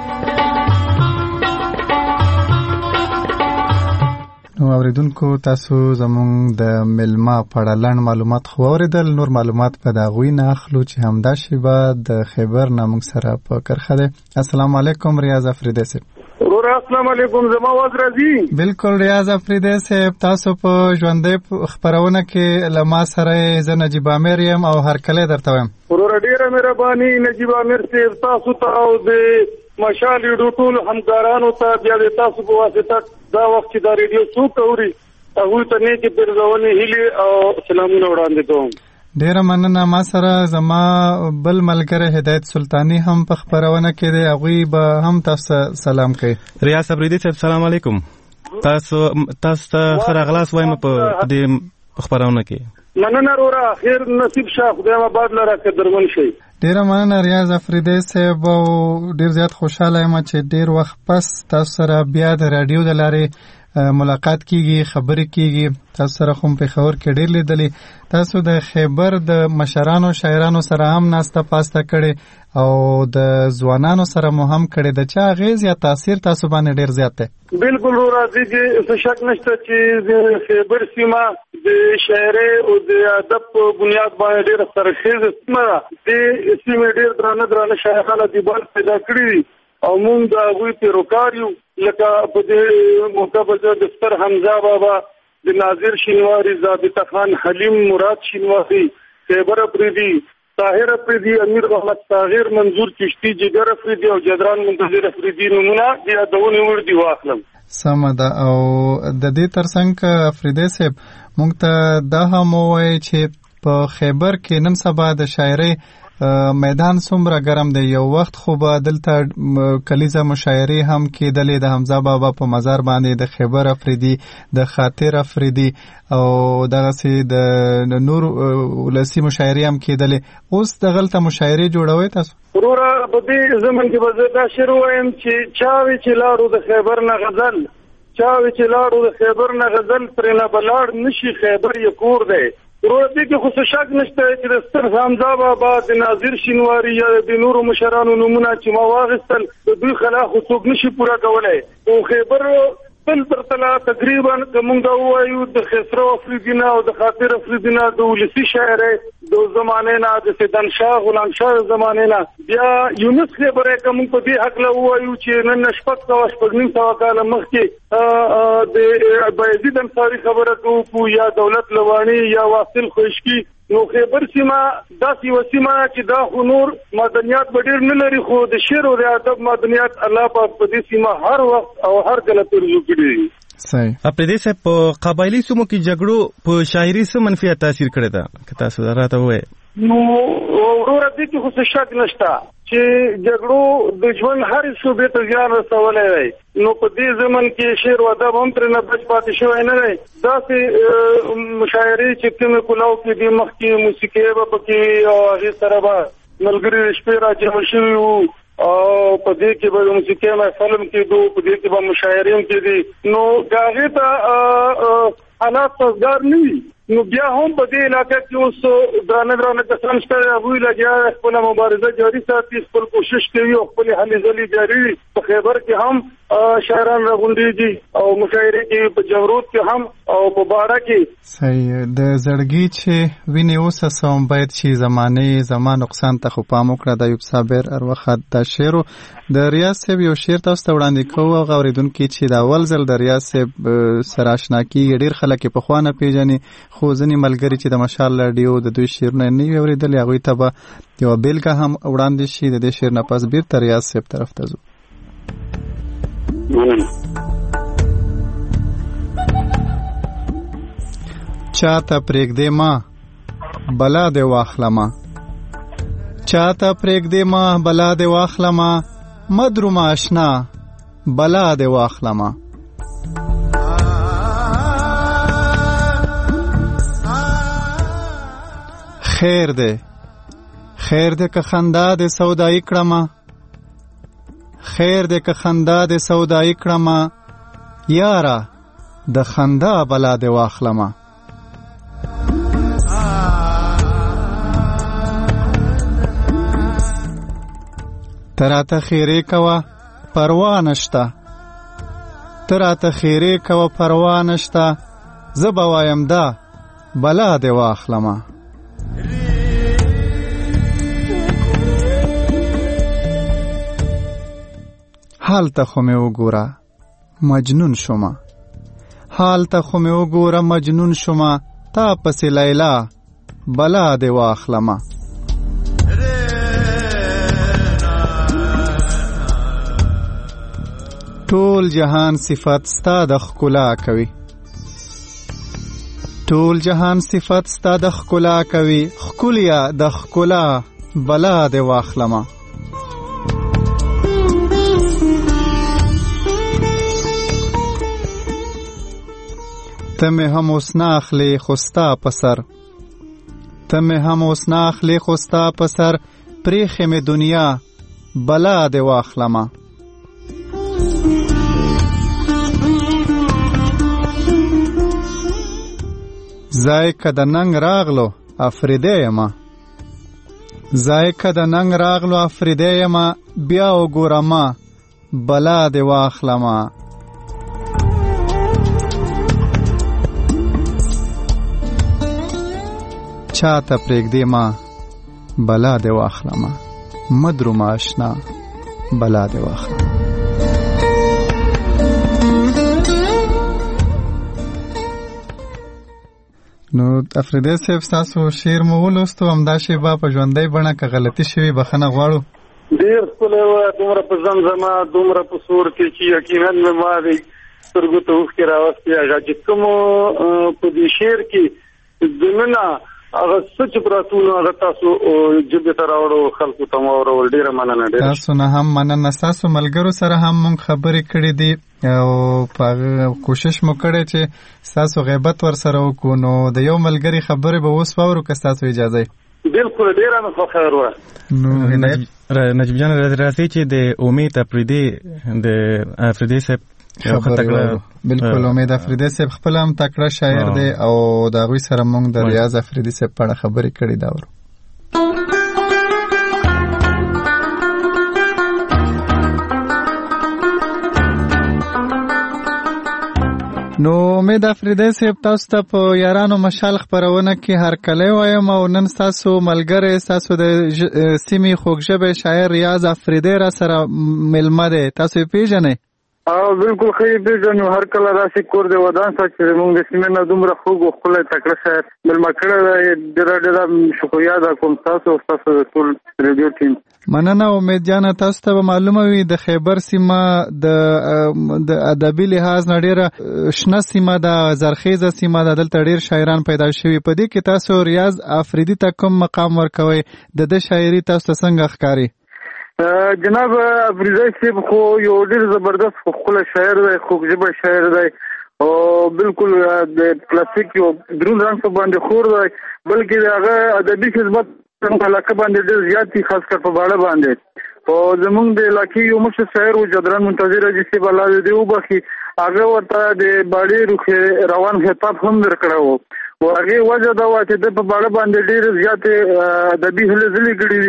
نو اوریدونکو تاسو زموږ د میلمه په اړه لنډ معلومات خو اوریدل. نور معلومات په د هغوی نه اخلو چې همدا شیبه د خیبر نه موږ سره په کرښه دی. السلام علیکم ریاض اپریدی صاحب. ورور السلام علیکم، زما आवाज راځي؟ بالکل ریاض اپریدی صاحب، تاسو په ژوندۍ خپرونه کې له ما سره زه نجیب عامر یم او هرکلی درته وایم. ورور ډېره مهرباني نجیب عامر صاحب، تاسو ته او د مشال ریډیو ټول همکارانو ته بیا د تاسو په واسطه دا وخت چې دا ریډیو څوک اوري هغوی ته نیکې پېرزونې هیلې او سلامونه وړاندې کوم. ډیره مننه. ما سره زما بل ملګری هدایت سلطانی هم په خپرونه کې دی، هغوی به هم تاسو سلام کوي. ریاض اپریدی صاحب سلام علیکم. تاسو تاسو ته ښه راغلاست وایم په دې خپرونه کې. مننه وروره، خیر نصیب شه، خدای آباد لره که درمن شي. ډیره مننه ریاض اپریدی صاحب، او ډیر زیات خوشاله یم چې ډیر وخت پس تاسو سره بیا د رادیو د لارې ملاقات کیږي، خبرې کیږي. تاسو سره خو په پیښور کې ډیر لیدلې. تاسو د خیبر د مشرانو شاعرانو سره هم ناسته پاسته کړې او د ځوانانو سره مو هم کړې. د چا اغیز یا تاثیر تاسو باندې ډیر زیات دی؟ بالکل راځي چې څه شک نشته چې د خیبر سیمه د شاعرۍ او د ادب په بنیاد باندې ډېره سرخیزه سیمه ده. دې سیمې ډېر درانه درانه شاعران ادیبان پیدا کړي دي او موږ د هغوی پیروکار یو. لکه په دې موقع به د ستر حمزه بابا، د ناظر شینواری، ضابطه خان حلیم، مراد شینواری، خیبر اپریدي، طاهر اپریدي، امیر محمد طاهر، منظور چشتی، جگر اپریدي او جدران منتظر اپریدي نمونه د یادونې وړ دي واخلم. سمه ده. او د دې ترڅنګ اپریدی صاحب موږ ته دا هم ووایي چې په خیبر کې نن سبا د شاعرۍ میدان څومره ګرم دی. یو وخت خو به دلته کلیزه مشاعرې هم کېدلې د حمزه بابا په مزار باندې، د خیبر اپریدي، د خاطر اپریدي او دغسې د نور ولسي مشاعرې هم کېدلې. اوس دغلته مشاعرې جوړوئ تاسو؟ وروره په دې زمن کې به زه دا شعر ووایم چې چاوې چې لاړو د خیبر نه غزل، چاوې چې لاړو د خیبر نه غزل، پرې نه به لاړ نشي خیبر یې کور دی. وروره دې کې خو څه شک نشته چې د ستر حمزه بابا، د ناظر شینواري یا د نورو مشرانو نومونه چې ما واخیستل د دوی خلا خو څوک نشي پوره کولی. او خیبر بل پرتله تقریبا که موږ دا ووایو د خسرو افریدي نه او د خاطر افریدي نه، د ولسي شاعرۍ د زمانې نه، د سیدن شاه غلام شاه زمانې نه، بیا یونس خیبر که موږ په دې هکله ووایو چې نن شپږ سوه شپږ نیم سوه کاله مخکې د بایزید انصاري خبره کوو یا دولت لواني یا واصل خوشکی. نو خیبر سیمه داسې یوه سیمه چې دا خو نور معدنیات به ډېر نه لري، خو د شعر او د ادب معدنیات الله پاک په دې سیمه هر وخت او هر کله پرزو کړي دي. صحیح. اپریدی صاحب په قبایلي سیمو کې جګړو په شاعري څه منفي تاثیر کړی ده که تاسو راته ووایئ؟ نو وروره دې کې خو څه شک نشته چې جګړو د ژوند هرې صوبې ته زیان رسولی دی. نو په دې زمن کې شعر و ادب هم ترې نه بچ پاتې شوی نه دی. داسې مشاعرې چې کومې کلاو کې دي مخکې موسیقۍ به پکې او هغې سره به ملګري د شپې را جمع شوي وو او په دې کې به د موسیقۍ محفل هم کېدو، په دې کې به مشاعرې هم کېدې. نو که هغې ته حالات سازګار نه وي نو بیا هم په دې علاقه کې اوس درانه درانه کسان شته، هغوی لګیا خپله مبارزه جاري ساتي، خپل کوشش کوي او خپلې هلې ځلې جاري وي. په خیبر کې هم شاعران راغونډيږي او مشاعره کې په جمرود کې هم او په باړه کې. صحیح. د زړګي چې ویني اوس سوم باید چې زمانه زمان نقصان ته خو پام وکړه د ایوب صابر اروخت د شعر د ریاض صاحب یو شعر تاسو ته وړاندې کوو غوړیدونکو چې د اول ځل د ریاض صاحب سره آشنا کیږي ډیر خلک په خوانه پیژني خو ځنی ملګری چې د مشال رادیو د دوی شعرونه نه اوریدل هغه ته به یو بیلګه هم وړاندې شي د دې شعر نه پس بیرته ریاض صاحب طرف ته ځو. چاته پرېږدې ما بلا دې واخلما چاته پرېږدې ما بلا دې واخلما مدروم آشنا بلا دې واخلما خیر دې خیر دې که خندا دې سودایي کړما خیر دې که خندا دې سودایي کړما یاره د خندا بلا دې واخلما تراته خیره کوا پروا نشتا تراته خیره کوا پروا نشتا زبا وایم دا بلا دې واخلما حال ته خو مې وګوره مجنون شوما حال ته خو مې وګوره مجنون شوما تا پسې لیلا بلا دې واخلما ټول جهان صفات ستا د ښکلا کوي ټول جهان صفات ستا د ښکلا کوي ښکلیا د ښکلا بلا دې واخلما ته مې هم اوس نه اخلې خو ستا په سر ته مې هم اوس نه اخلې خو ستا په سر پرېښې مې دنیا بلا دې واخلما ځای که د ننګ راغلو افریدی یمه ځای که د ننګ راغلو افریدی یمه بیا وګوره ما بلا دې واخلما چاته پرېږدې ما بلا دې واخلما مدروم آشنا بلا دې واخلما. نو افریدی صاحب ستاسو شعر مو ولوستو همدا شیبه په ژوندۍ بڼه که غلطي شوي بخښنه غواړو. ډېر ښکلی وه دومره په زمزمه دومره په سور کې چې یقینا مې ما د سترګو ته اوښکې راوستې هغه چې کومو په دې شعر کې دننه هغه څه چې پراته وو هغه تاسو ژبې ته راوړو خلکو ته مو واورول ډېره مننه. تاسو نه هم مننه. ستاسو ملګرو سره هم موږ خبرې کړې دي او په کوشش مو کړی چې ستاسو غیبت ورسره وکړو نو د یو ملګري خبرې به اوس واورو که ستاسو اجازه وي. بالکل ډېره مې خوښه وه. نو نجیب جان راځي چې د امید افریدي د افریدي صاحب بالکل امید افریدی صاحب خپل هم تکړه شاعر دی او د هغوی سره موږ د ریاض افریدي صاحب په اړه خبرې کړې دا ورو. نو امید افریدی صاحب تاسو ته په یارانو مشال خپرونه کې هرکلی وایم او نن ستاسو ملګری ستاسو د سیمې خوږژبی شاعر ریاض افریدی را سره مېلمه دی. تاسو یې پیژنئ؟ او بالکل خیر پیژنو هر کله داسې کور دی ودان سه چې موږ د سیمې نه دومره خوږ او ښکلی تکړه شاعر مېلمه کړی دی. ډېره ډېره شکریه ادا کوم ستاسو او ستاسو د ټول ریډیو ټیم. مننه امید جانه. تاسو ته به معلومه وي د خیبر سیمه د د ادبي لحاظ نه ډېره شنه سیمه ده زرخیزه سیمه ده دلته ډېر شاعران پیدا شوي. په دې کې تاسو ریاض افریدي ته کوم مقام ورکوئ د ده شاعري تاسو ته څنګه ښکاري؟ جناب افریدی صاحب خو یو ډېر زبردست خو ښکلی شاعر دی خوږژبی شاعر دی او بالکل د کلاسیک یو دروند رنګ په باندې خور دی بلکې د هغه ادبي خدمت علاقه باندې ډېر زیات دي خاص کر په باړه باندې. او زمونږ د علاقې یو مشر شاعر و جدران منتظر حاجي صاحب الله دې وبخښي هغه ورته د باړې روخې روان خطاب هم ورکړی و او هغې وجه دا وه چې ده په باړه باندې ډېرې زیاتې ادبي هلې ځلې کړي دي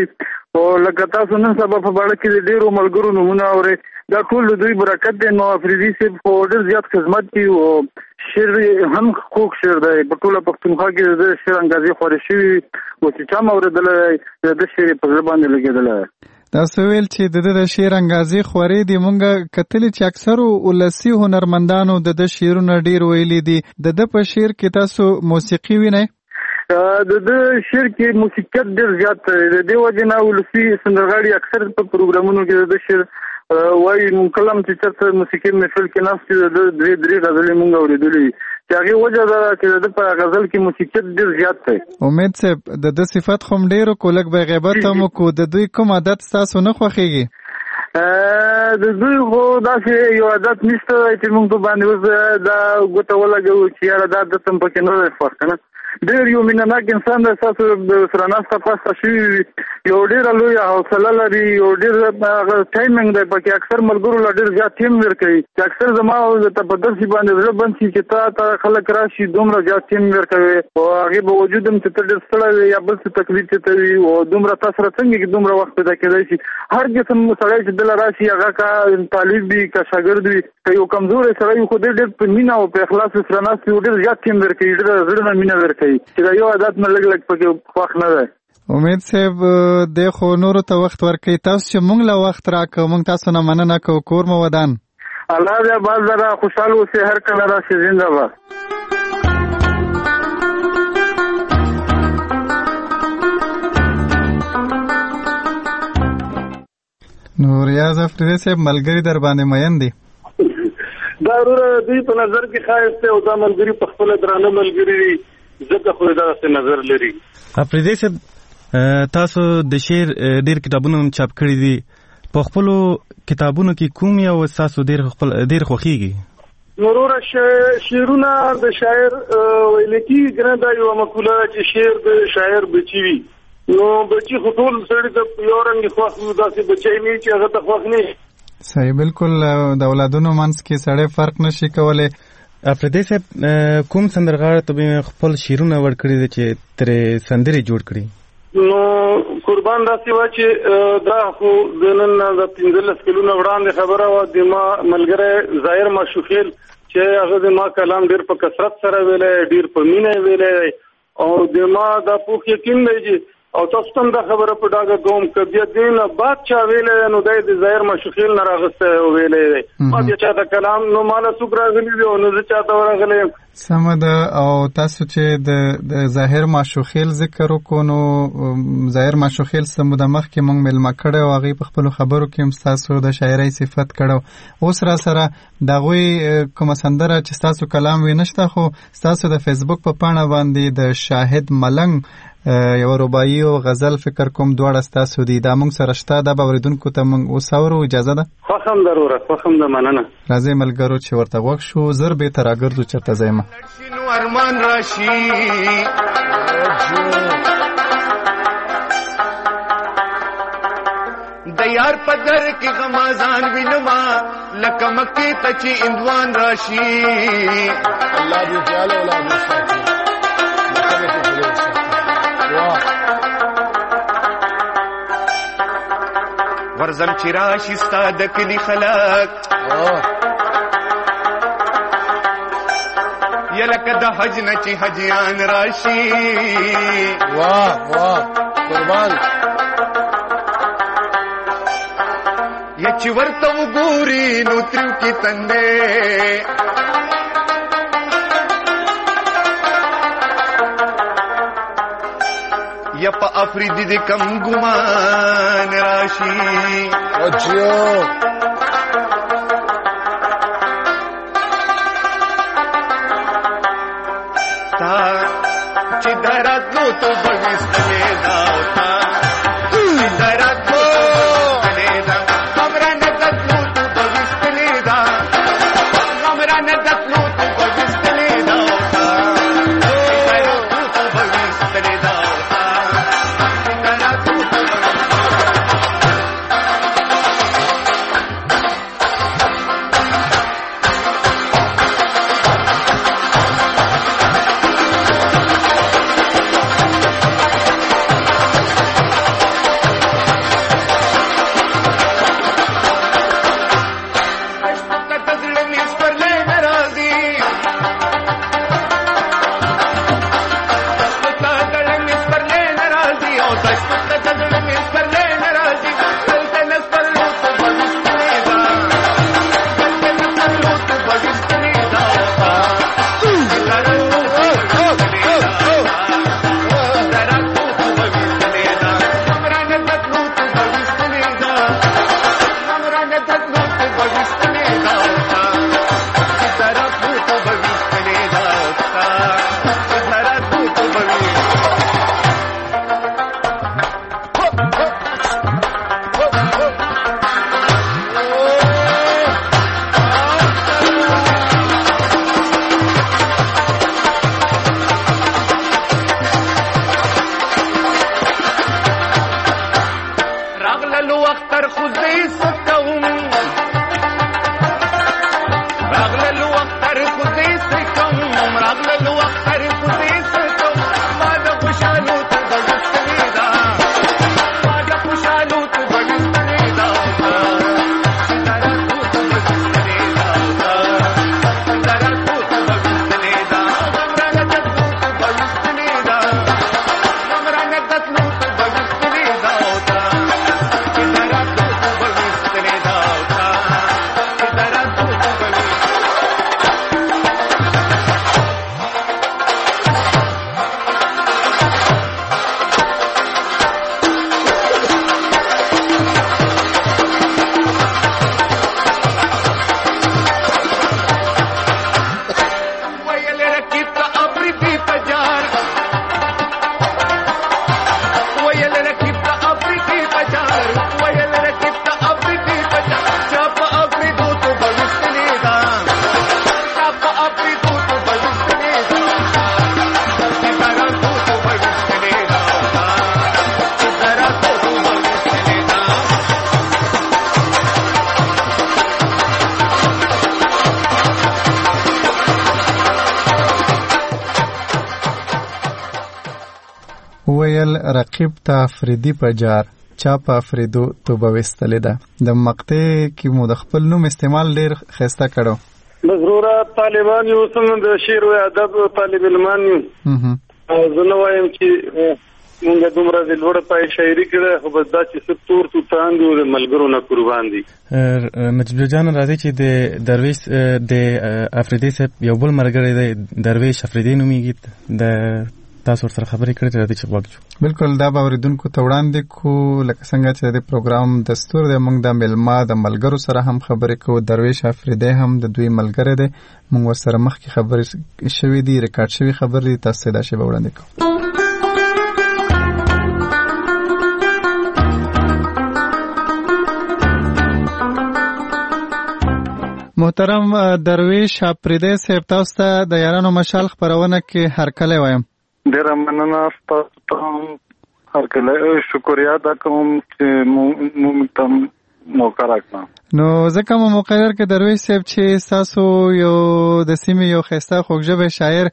او لکه تاسو نن سبا په باندې کې ډیرو ملګرو نمونه اوري دا ټول دوی برکت دی. نو افریدي صاحب په ډیر زیات خدمت کوي او شعر هم خوږ شعر دی. په ټوله پښتونخوا کې د شعر انګازې خوري شوي او چې چا اوریدل د شعر په ژبه باندې لګیدل. تاسو ویل چې د د شعر انګازې خوري دی. مونږ کتلی چې اکثر ولسی هنرمندانو د د شعرونه ډیر ویلي دي. د د په شعر کې تاسو موسیقي وینئ؟ د د شعر کې موسیقیت ډیر زیات دی. د دې وجه نه ولسی سندرغاړي اکثر په پروګرامونو کې د شعر وایي. مونږ کلم چې چېرته موسیقي محفل کې ناست یو د درې درې غزلې مونږ اورېدلې وي چې هغې وجه ده چې د په غزل کې موسیقیت ډېر زیات دی. امید صاحب د ده صفت خو هم ډېر وکړو، لږ به غیبت هم وکړو. د دوی کوم عادت ستاسو نه خوښېږي؟ د دوی خو داسې یو عادت نشته چې مونږ په باندې اوس دا ګوته ولګوو چې یاره دا عادت هم پکې نه دی خوښ که نه. ډېر یو مینهناک انسان دی. ستاسو سره ناسته پاسته شوي وي، یو ډېره لویه حوصله لري، یو ډېر هغه ټایمنګ دی پکې. اکثر ملګرو له ډېر زیات ټیم ورکوي چې اکثر زما ته په داسې باندې زړه بند شي چې تا ته خلک راشي دومره زیات ټیم ورکوي او هغې به وجود هم چې ته ډېر ستړی وي یا بل څه تکلیف چې ته وي او دومره تا سره څنګه کې دومره وخت پیدا کېدی شي. هر قسم سړی چې دله راشي هغه که طالب وي که شاګرد وي که یو کمزوری سړی وي خو دې ډېر په مینه او په اخلاص سره ناست وي او ډېر زیات ټیم ورکوي، ډېر زړه نه مینه ورکوي چې دا یو عادت نه لږ لږ پکې خوښ نه دی. امید صاحب دی خو نورو ته وخت ورکوي، تاسو چې موږ له وخت راکړو موږ تاسو نه مننه کوو. کور مو ودان. الله دې باز زره خوشحال اوسئ، هر کله راشي. زنده باد. نو ریاض افریدي صاحب ملګري در باندې مین دي؟ دا وروره دوی په نظر کې ښایست دی او دا ملګري په خپله درانه ملګري دي ځکه خو دغسې نظر لري. افریدي صاحب تاسو د شعر ډېر کتابونه هم چاپ کړي دي. په خپلو کتابونو کې کوم یو ستاسو ډېر خوښېږي؟ نو وروره شعرونه د شاعر ویل کېږي که نه، دا یوه مقوله ده چې شعر د شاعر بچي وي. نو بچي خو ټول سړي ته یو رنګ خوښ وي، داسې بچی نه وي چې هغه ته خوښ نه وي. صحیح، بالکل. د اولادونو منځ کې سړی فرق نشي کولی. افریدي صاحب کوم سندرغاړي ته به خپل شعرونه ورکړي دي چې ترې سندرې جوړ کړي؟ نو قربان داسې وه چې دا خو د نن د پنځلس کلونه وړاندې خبره وه. د ما ملګری ظاهر ماشوخیل چې هغه د ما کلام ډېر په کثرت سره ویلی، ډېر په مینه یې ویلی او د ما دا پوخ یقین دی چې او تاسو ته دا خبره په ډاګه کوم که بیا دې نه بعد چا ویلی نو دی د ظاهر ماشوخیل نه راغستی او ویلی دی. ما بیا چا ته کلام نو ماله څوک راغلي دي او نو زه چا ته ورغلی یم. سمه ده. او تاسو چې د ظاهر ماشوخیل ذکر وکړو نو ظاهر ماشوخیل څه موده مخکې موږ میلمه کړی او هغې په خپلو خبرو کې هم ستاسو د شاعرۍ صفت کړی. اوس را سره د هغوی کومه سندره چې ستاسو کلام وي نشته، خو ستاسو د فیسبوک په پاڼه باندې د شاهد ملنګ یو رباعي او غزل فکر کوم دواړه ستاسو دي. دا موږ سره شته، دا به اورېدونکو ته موږ اوس اورو. اجازه ده؟ خوښ هم ده وروره، خوښ هم ده. مننه. راځئ ملګرو چې ورته غوږ شو. زر بېرته راګرځو چېرته ځی یم. ارمان راشي د یار په در کې غمازان وینما لکه مکې ته چې اندوان راشي. الله دې خیال اولاد وساتي. ورزم چې راشي ستا د کلي خلک یا لکه د حج نه چې حجیان راشي. واه واه قربان. یا چې ورته وګوري نو تریو کې تندې یا په افریدي د کم ګمان راشي. اچھو تا چې دراتلو تو بوستلې دا تا چې دراتلو بوستلې دا همرا نه دتلو تو بوستلې دا همرا نه دتلو تو بوستلې دا تا چې دراتلو تو بوستلې دا تو بوستلې داوتا دراتلو تو بوستلې داوتا دراتلو تو بوستلې ویل رقیب ته افریدي پجار چا په افریدو توبه وستلې ده د مقطع کې مو د خپل نوم استعمال ډیر خسته کړو ضروره طالبان یو سم د شعر او ادب طالب علمان یو زه نو وایم چې مونږ دومره د لوړ پای شاعري کړه خو بس دا چې سپتور تو تاندو د ملګرو نه قربان دي نجیب جان راځي چې د درویش د افریدي صاحب یو بل مرګره د درویش افریدي نوميږي د تاسو سره خبرې کړې راځي چې وګورئ بالکل دا به اوریدونکو ته وړاندې کو لکه څنګه چې د پروګرام دستور دی موږ د ملما د ملګرو سره هم خبرې کوو درویش افریدي هم د دوی ملګری دی موږ ورسره مخکې خبرې شوې دي ریکارډ شوې خبرې تاسو دا شی به وړاندې کوو محترم درویش افریدي صاحب تاسو ته د یارانو مشال خبرونه کې هرکلی وایم ډیر مننه تاسو ته هر کله شکریا دا کوم چې مو تم موقع راکړه نو ځکه مو مقرر کې درویش صاحب چې تاسو یو د سیمې یو خسته خوږژبه شاعر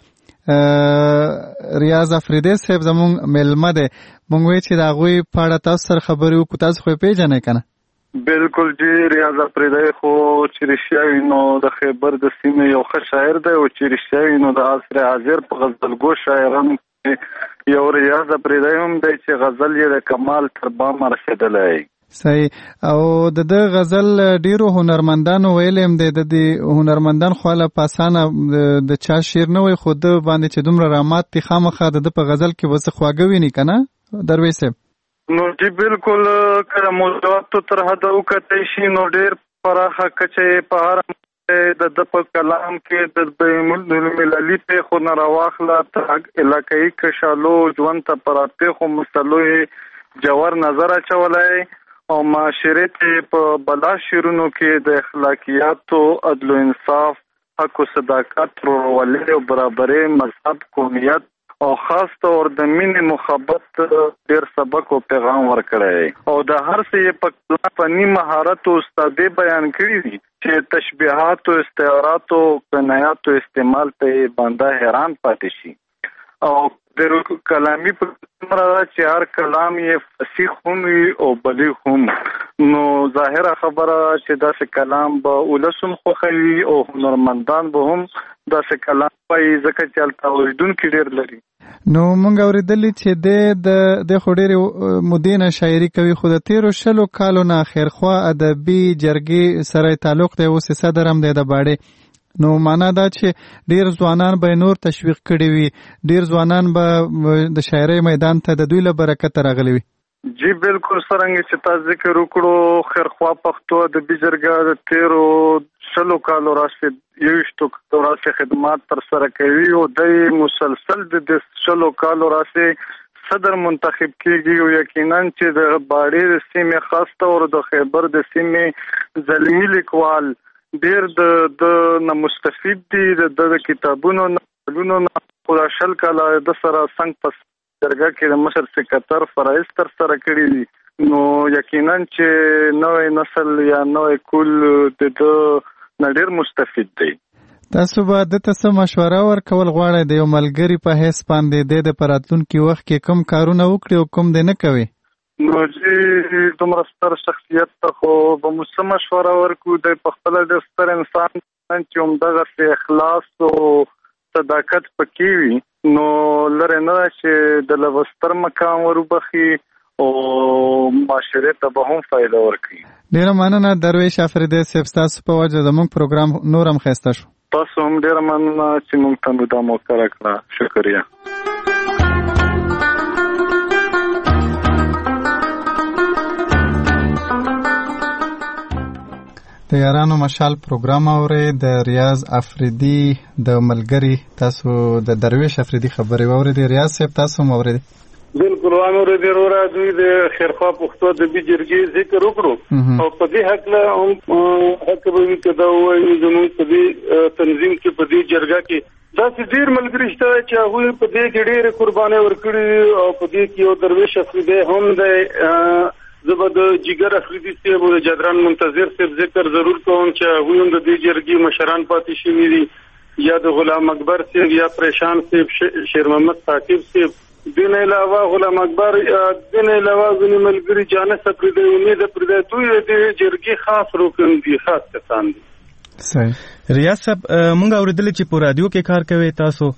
ریاض افریدي صاحب زموږ ملما دی مونږ وی چې دا غوي پاړه تاسو سره خبرې وکړو تاسو خو پیژنئ کنه بالکل جی ریاض افریدي خو چې رښتیا نو د خیبر د سیمې یو ښه شاعر دی او چې رښتیا نو د عصر حاضر په غزلګو شاعرانو یو ریاض افریدي هم دی چې غزل یې د کمال تر بام رسیدلی صحیح او د د غزل ډیرو هنرمندانو ویلم دی د هنرمندان خو له پاسانه د چا شعر نه وي خو د باندې چې دومره رامات تي خامخا د په غزل کې وسه خواږه ویني کنه درویش صاحب نو جی بالکل کله موضوعات تر حد وکړی شي نو ډیر پراخه کچې په هر د د په کلام کې د بین المللي په خو نه راواخله تر علاقايي کشالو ژوند ته پراته خو مسلوي جوهر نظر اچولای او معاشره ته په بلا شیرونو کې د اخلاقیات او عدل او انصاف حق او صداقت ورولې او برابرۍ مذهب قومیت او خاص طور د مینې محبت ډیر سبق او پیغام ورکړی او د هر څه په فني مهارت او استادې بیان کړی دي چې تشبیهات او استعارات او کنایات او استعمال ته باندې حیران پاتې شي او د کلامي په مراد چې هر کلام یې فصیح هم او بلیغ هم نو ظاهره خبره چې دا څه کلام به ولسم خوخوي او هنرمندان به هم دا څه کلام پای ځکه چې الته اوریدونکي ډیر لري نو مونږ اوریدلې چې د د خډيري مدینه شاعري کوي خو د تیرو شلو کالو نه خیرخوا ادبي جرګي سره تعلق دی او صدر هم دی د باړې نو معنا دا چې ډیر ځوانان به نور تشویق کړي وي ډیر ځوانان به د شاعرۍ میدان ته د دوی له برکت راغلي وي جی بالکل څرنګه چې تاسو ذکر وکړو خیرخوا پښتو ادبي جرګه د تیرو شلو کالو راځي یوشتو راځي خدمات تر سره کوي او د مسلسل د شلو کالو راځي صدر منتخب کیږي او یقینا چې د باړې د سیمې خاص تور د خیبر د سیمې زلمی لیکوال ډیر د د مستفید دي د کتابونو نقلونو په شل کاله د سره څنګه پس درګه کې د مشر سکرټر فرایض تر سره کړی دي نو یقینا چې نوې نسل یا نوې کول د د نړیر مستفید دی. تاسو به د تاسو مشوره ورکول غواړئ د یو ملګری په حیث باندې د پراتلونکو وخت کې کوم کارونه وکړي او کوم دې نه کوي؟ نو چې دومره ستر شخصیت ته خو به موږ مشوره ورکو د خپل د ستر انسان چې همدغه اخلاص او صداقت پکې وي نو لره نه چې د لوستر مقام وربخي او معاشره ته به هم فائدہ ورکړي. ډیره مننه درویش افریدی صاحب، تاسو په وجه زموږ پروګرام نورم خسته شو. تاسو هم ډیره مننه چې موږ ته د موقع راکړه. شکریہ. د یارانو مشال پروګرام اوري د ریاض افریدی د ملګری تاسو د درویش افریدی خبرې واورئ. ریاض صاحب تاسو هم اورئ؟ بالکل امر دې ورا دوی د خیرخوا پښتو د بي جرګې ذکر وکړو او په دې حق له هم حق به کدا وایي زموږ په دې تنظیم کې په دې جرګه کې دا چې ډیر ملګری شته چې هغه په دې کې ډېر قرباني ورکړي او په دې کې یو درویش افریدی هم د زبد جګر افریدی صاحب او جدران منتظر صاحب ذکر ضرور کوم چې هغه هم د دې جرګې مشران پاتې شوي دي یا د غلام اکبر صاحب یا پریشان صاحب شیر محمد ثاقب صاحب دین علاوه غلام اکبر دین علاوه ځینې ملګري جانس افریدی امید افریدی دوی د جرګې خاص رکن دي، خاص کسان دي. صحیح. ریاض صاحب مونږ اوریدل چې په رادیو کې کار کوي، تاسو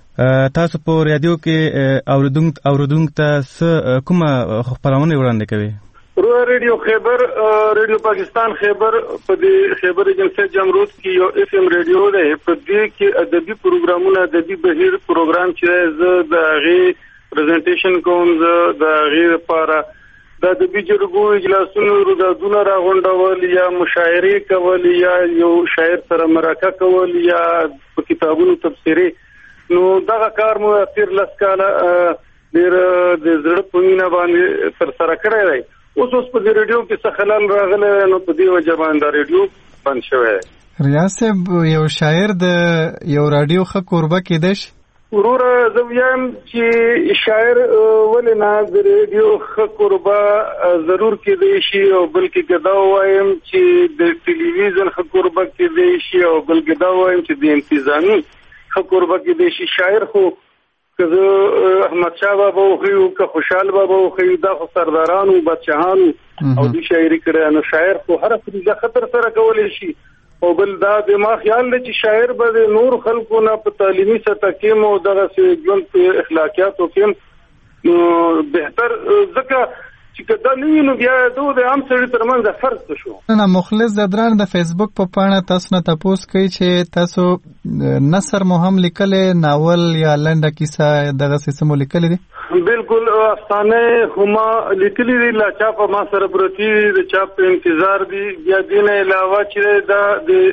تاسو په رادیو کې اوریدونکو اوریدونکو ته کومه خبرونه وړاندې کوي؟ رو ریډیو خیبر ریډیو پاکستان خیبر په دې خیبر ایجنسی جمرود کې یو اف ام ریډیو دی. په دې کې ادبي پروګرامونه ادبي بهیر پروګرام چې زه د هغې پریزنټیشن کوم، زه د هغې لپاره د ادبي جرګو اجلاسونو روزادونه راغونډول یا مشاعرې کول یا یو شاعر سره مرکه کول یا په کتابونو تبصرې، نو دغه کار مو تیر لس کاله ډېر د زړه په مینه باندې تر سره کړی دی. اوس اوس په دې ریډیو کې څه خلل راغلی نو په دې وجه باندې ریډیو بند شوی دی. ریاض صاحب یو شاعر د یو راډیو ښه کوربه کېدی شي؟ وروره زه وایم چې شاعر ولې نه د ریډیو ښه کوربه ضرور کېدی شي او بلکې که دا ووایم چې د ټلویزیون ښه کوربه کېدی شي او بلکې دا ووایم چې د انتظامي ښه کوربه کېدی شي. شاعر خو که زه احمد شاه بابا وښیو که خوشحال بابا وښیو دا خو سردارانو بادشاهانو او دوی شاعري کړی، نو شاعر خو هره فریضه خطر سره کولی شي. او بل دا د ما خیال دی چې شاعر به د نور خلکو نه په تعلیمي سطح کې مو دغسې ژوند په اخلاقیاتو کې نو بهتر، ځکه چې که دا نه وي نو بیا دو د عام سړي ترمنځ فرق څه شو. نه مخلص جدران د فیسبوک په پاڼه تاسو نه تپوس کوي چې تاسو نثر مو هم لیکلی، ناول یا لنډه کیسه دغسې څه مو لیکلی دي؟ بالکل افسانه هما لیکلي دي، لا چاپ ما سره پرتي د چاپ په انتظار دي. بیا دې نه علاوه چې دا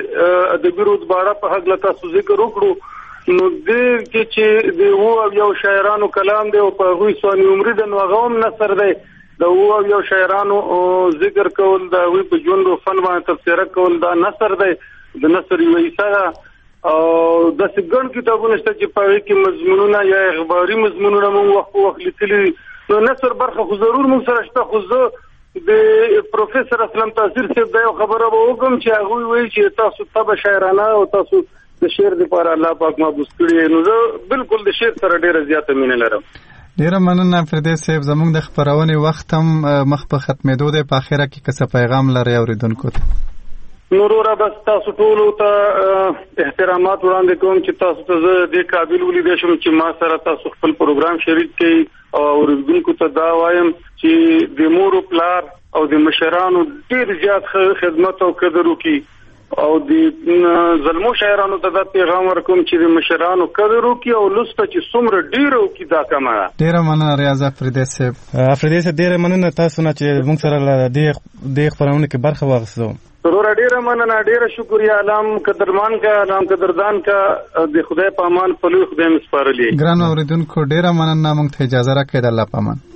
د ادبي رتباړه په حق له تاسو ذکر وکړو نو دې کې چې د هو یو شاعرانو کلام دی او په هغوی سواني عمري د نو هغه هم نثر دی. د هو یو شاعرانو ذکر کول د هغوی په ژوند او فن باندې تبصره کول دا نثر دی، د نثر یوه حصه ده. او داسې ګڼ کتابونه شته چې په هغې کې مضمونونه یا اخباري مضمونونه موږ وخت په وخت لیکلي دي. نو نثر برخه خو ضرور موږ سره شته، خو زه د پروفیسر اسلم تاثیر صاحب دا یو خبره به وکړم چې هغوی وایي چې تاسو طبع شاعرانه او تاسو د شعر دپاره الله پاک محبوس کړي، نو زه بالکل د شعر سره ډېره زیاته مینه لرم. ډیره مننه افریدی صاحب، زموږ د خپرونې وخت هم مخ په ختمېدو دی. په اخره کې که څه پیغام لرئ اورېدونکو ته؟ نوروره بس تاسو ټولو ته احترامات وړاندې کوم چې تاسو ته زه دې قابل ولیدی شم چې ما سره تاسو خپل پروګرام شریک کړئ او اورېدونکو ته دا وایم چې د مور او پلار او د مشرانو ډېر زیات خدمت او قدر وکړي او د ظلمو شاعرانو ته دا پیغام ورکوم چې د مشرانو قدر وکړي او لسته چې څومره ډیره وکړي دا کمه ده. ډیره مننه ریاض افریدی صاحب. افریدی صاحب ډیره مننه تاسو نه چې موږ سره د دې خبرونه کې برخه واخیستو. ضرور ډیره مننه ډیره شکریا. علام قدرمان کا علام قدردان کا د خدای په امان په لوی خدای مسپارلی. ګران اوریدونکو ډیره مننه موږ ته اجازه راکړه. د الله په امان.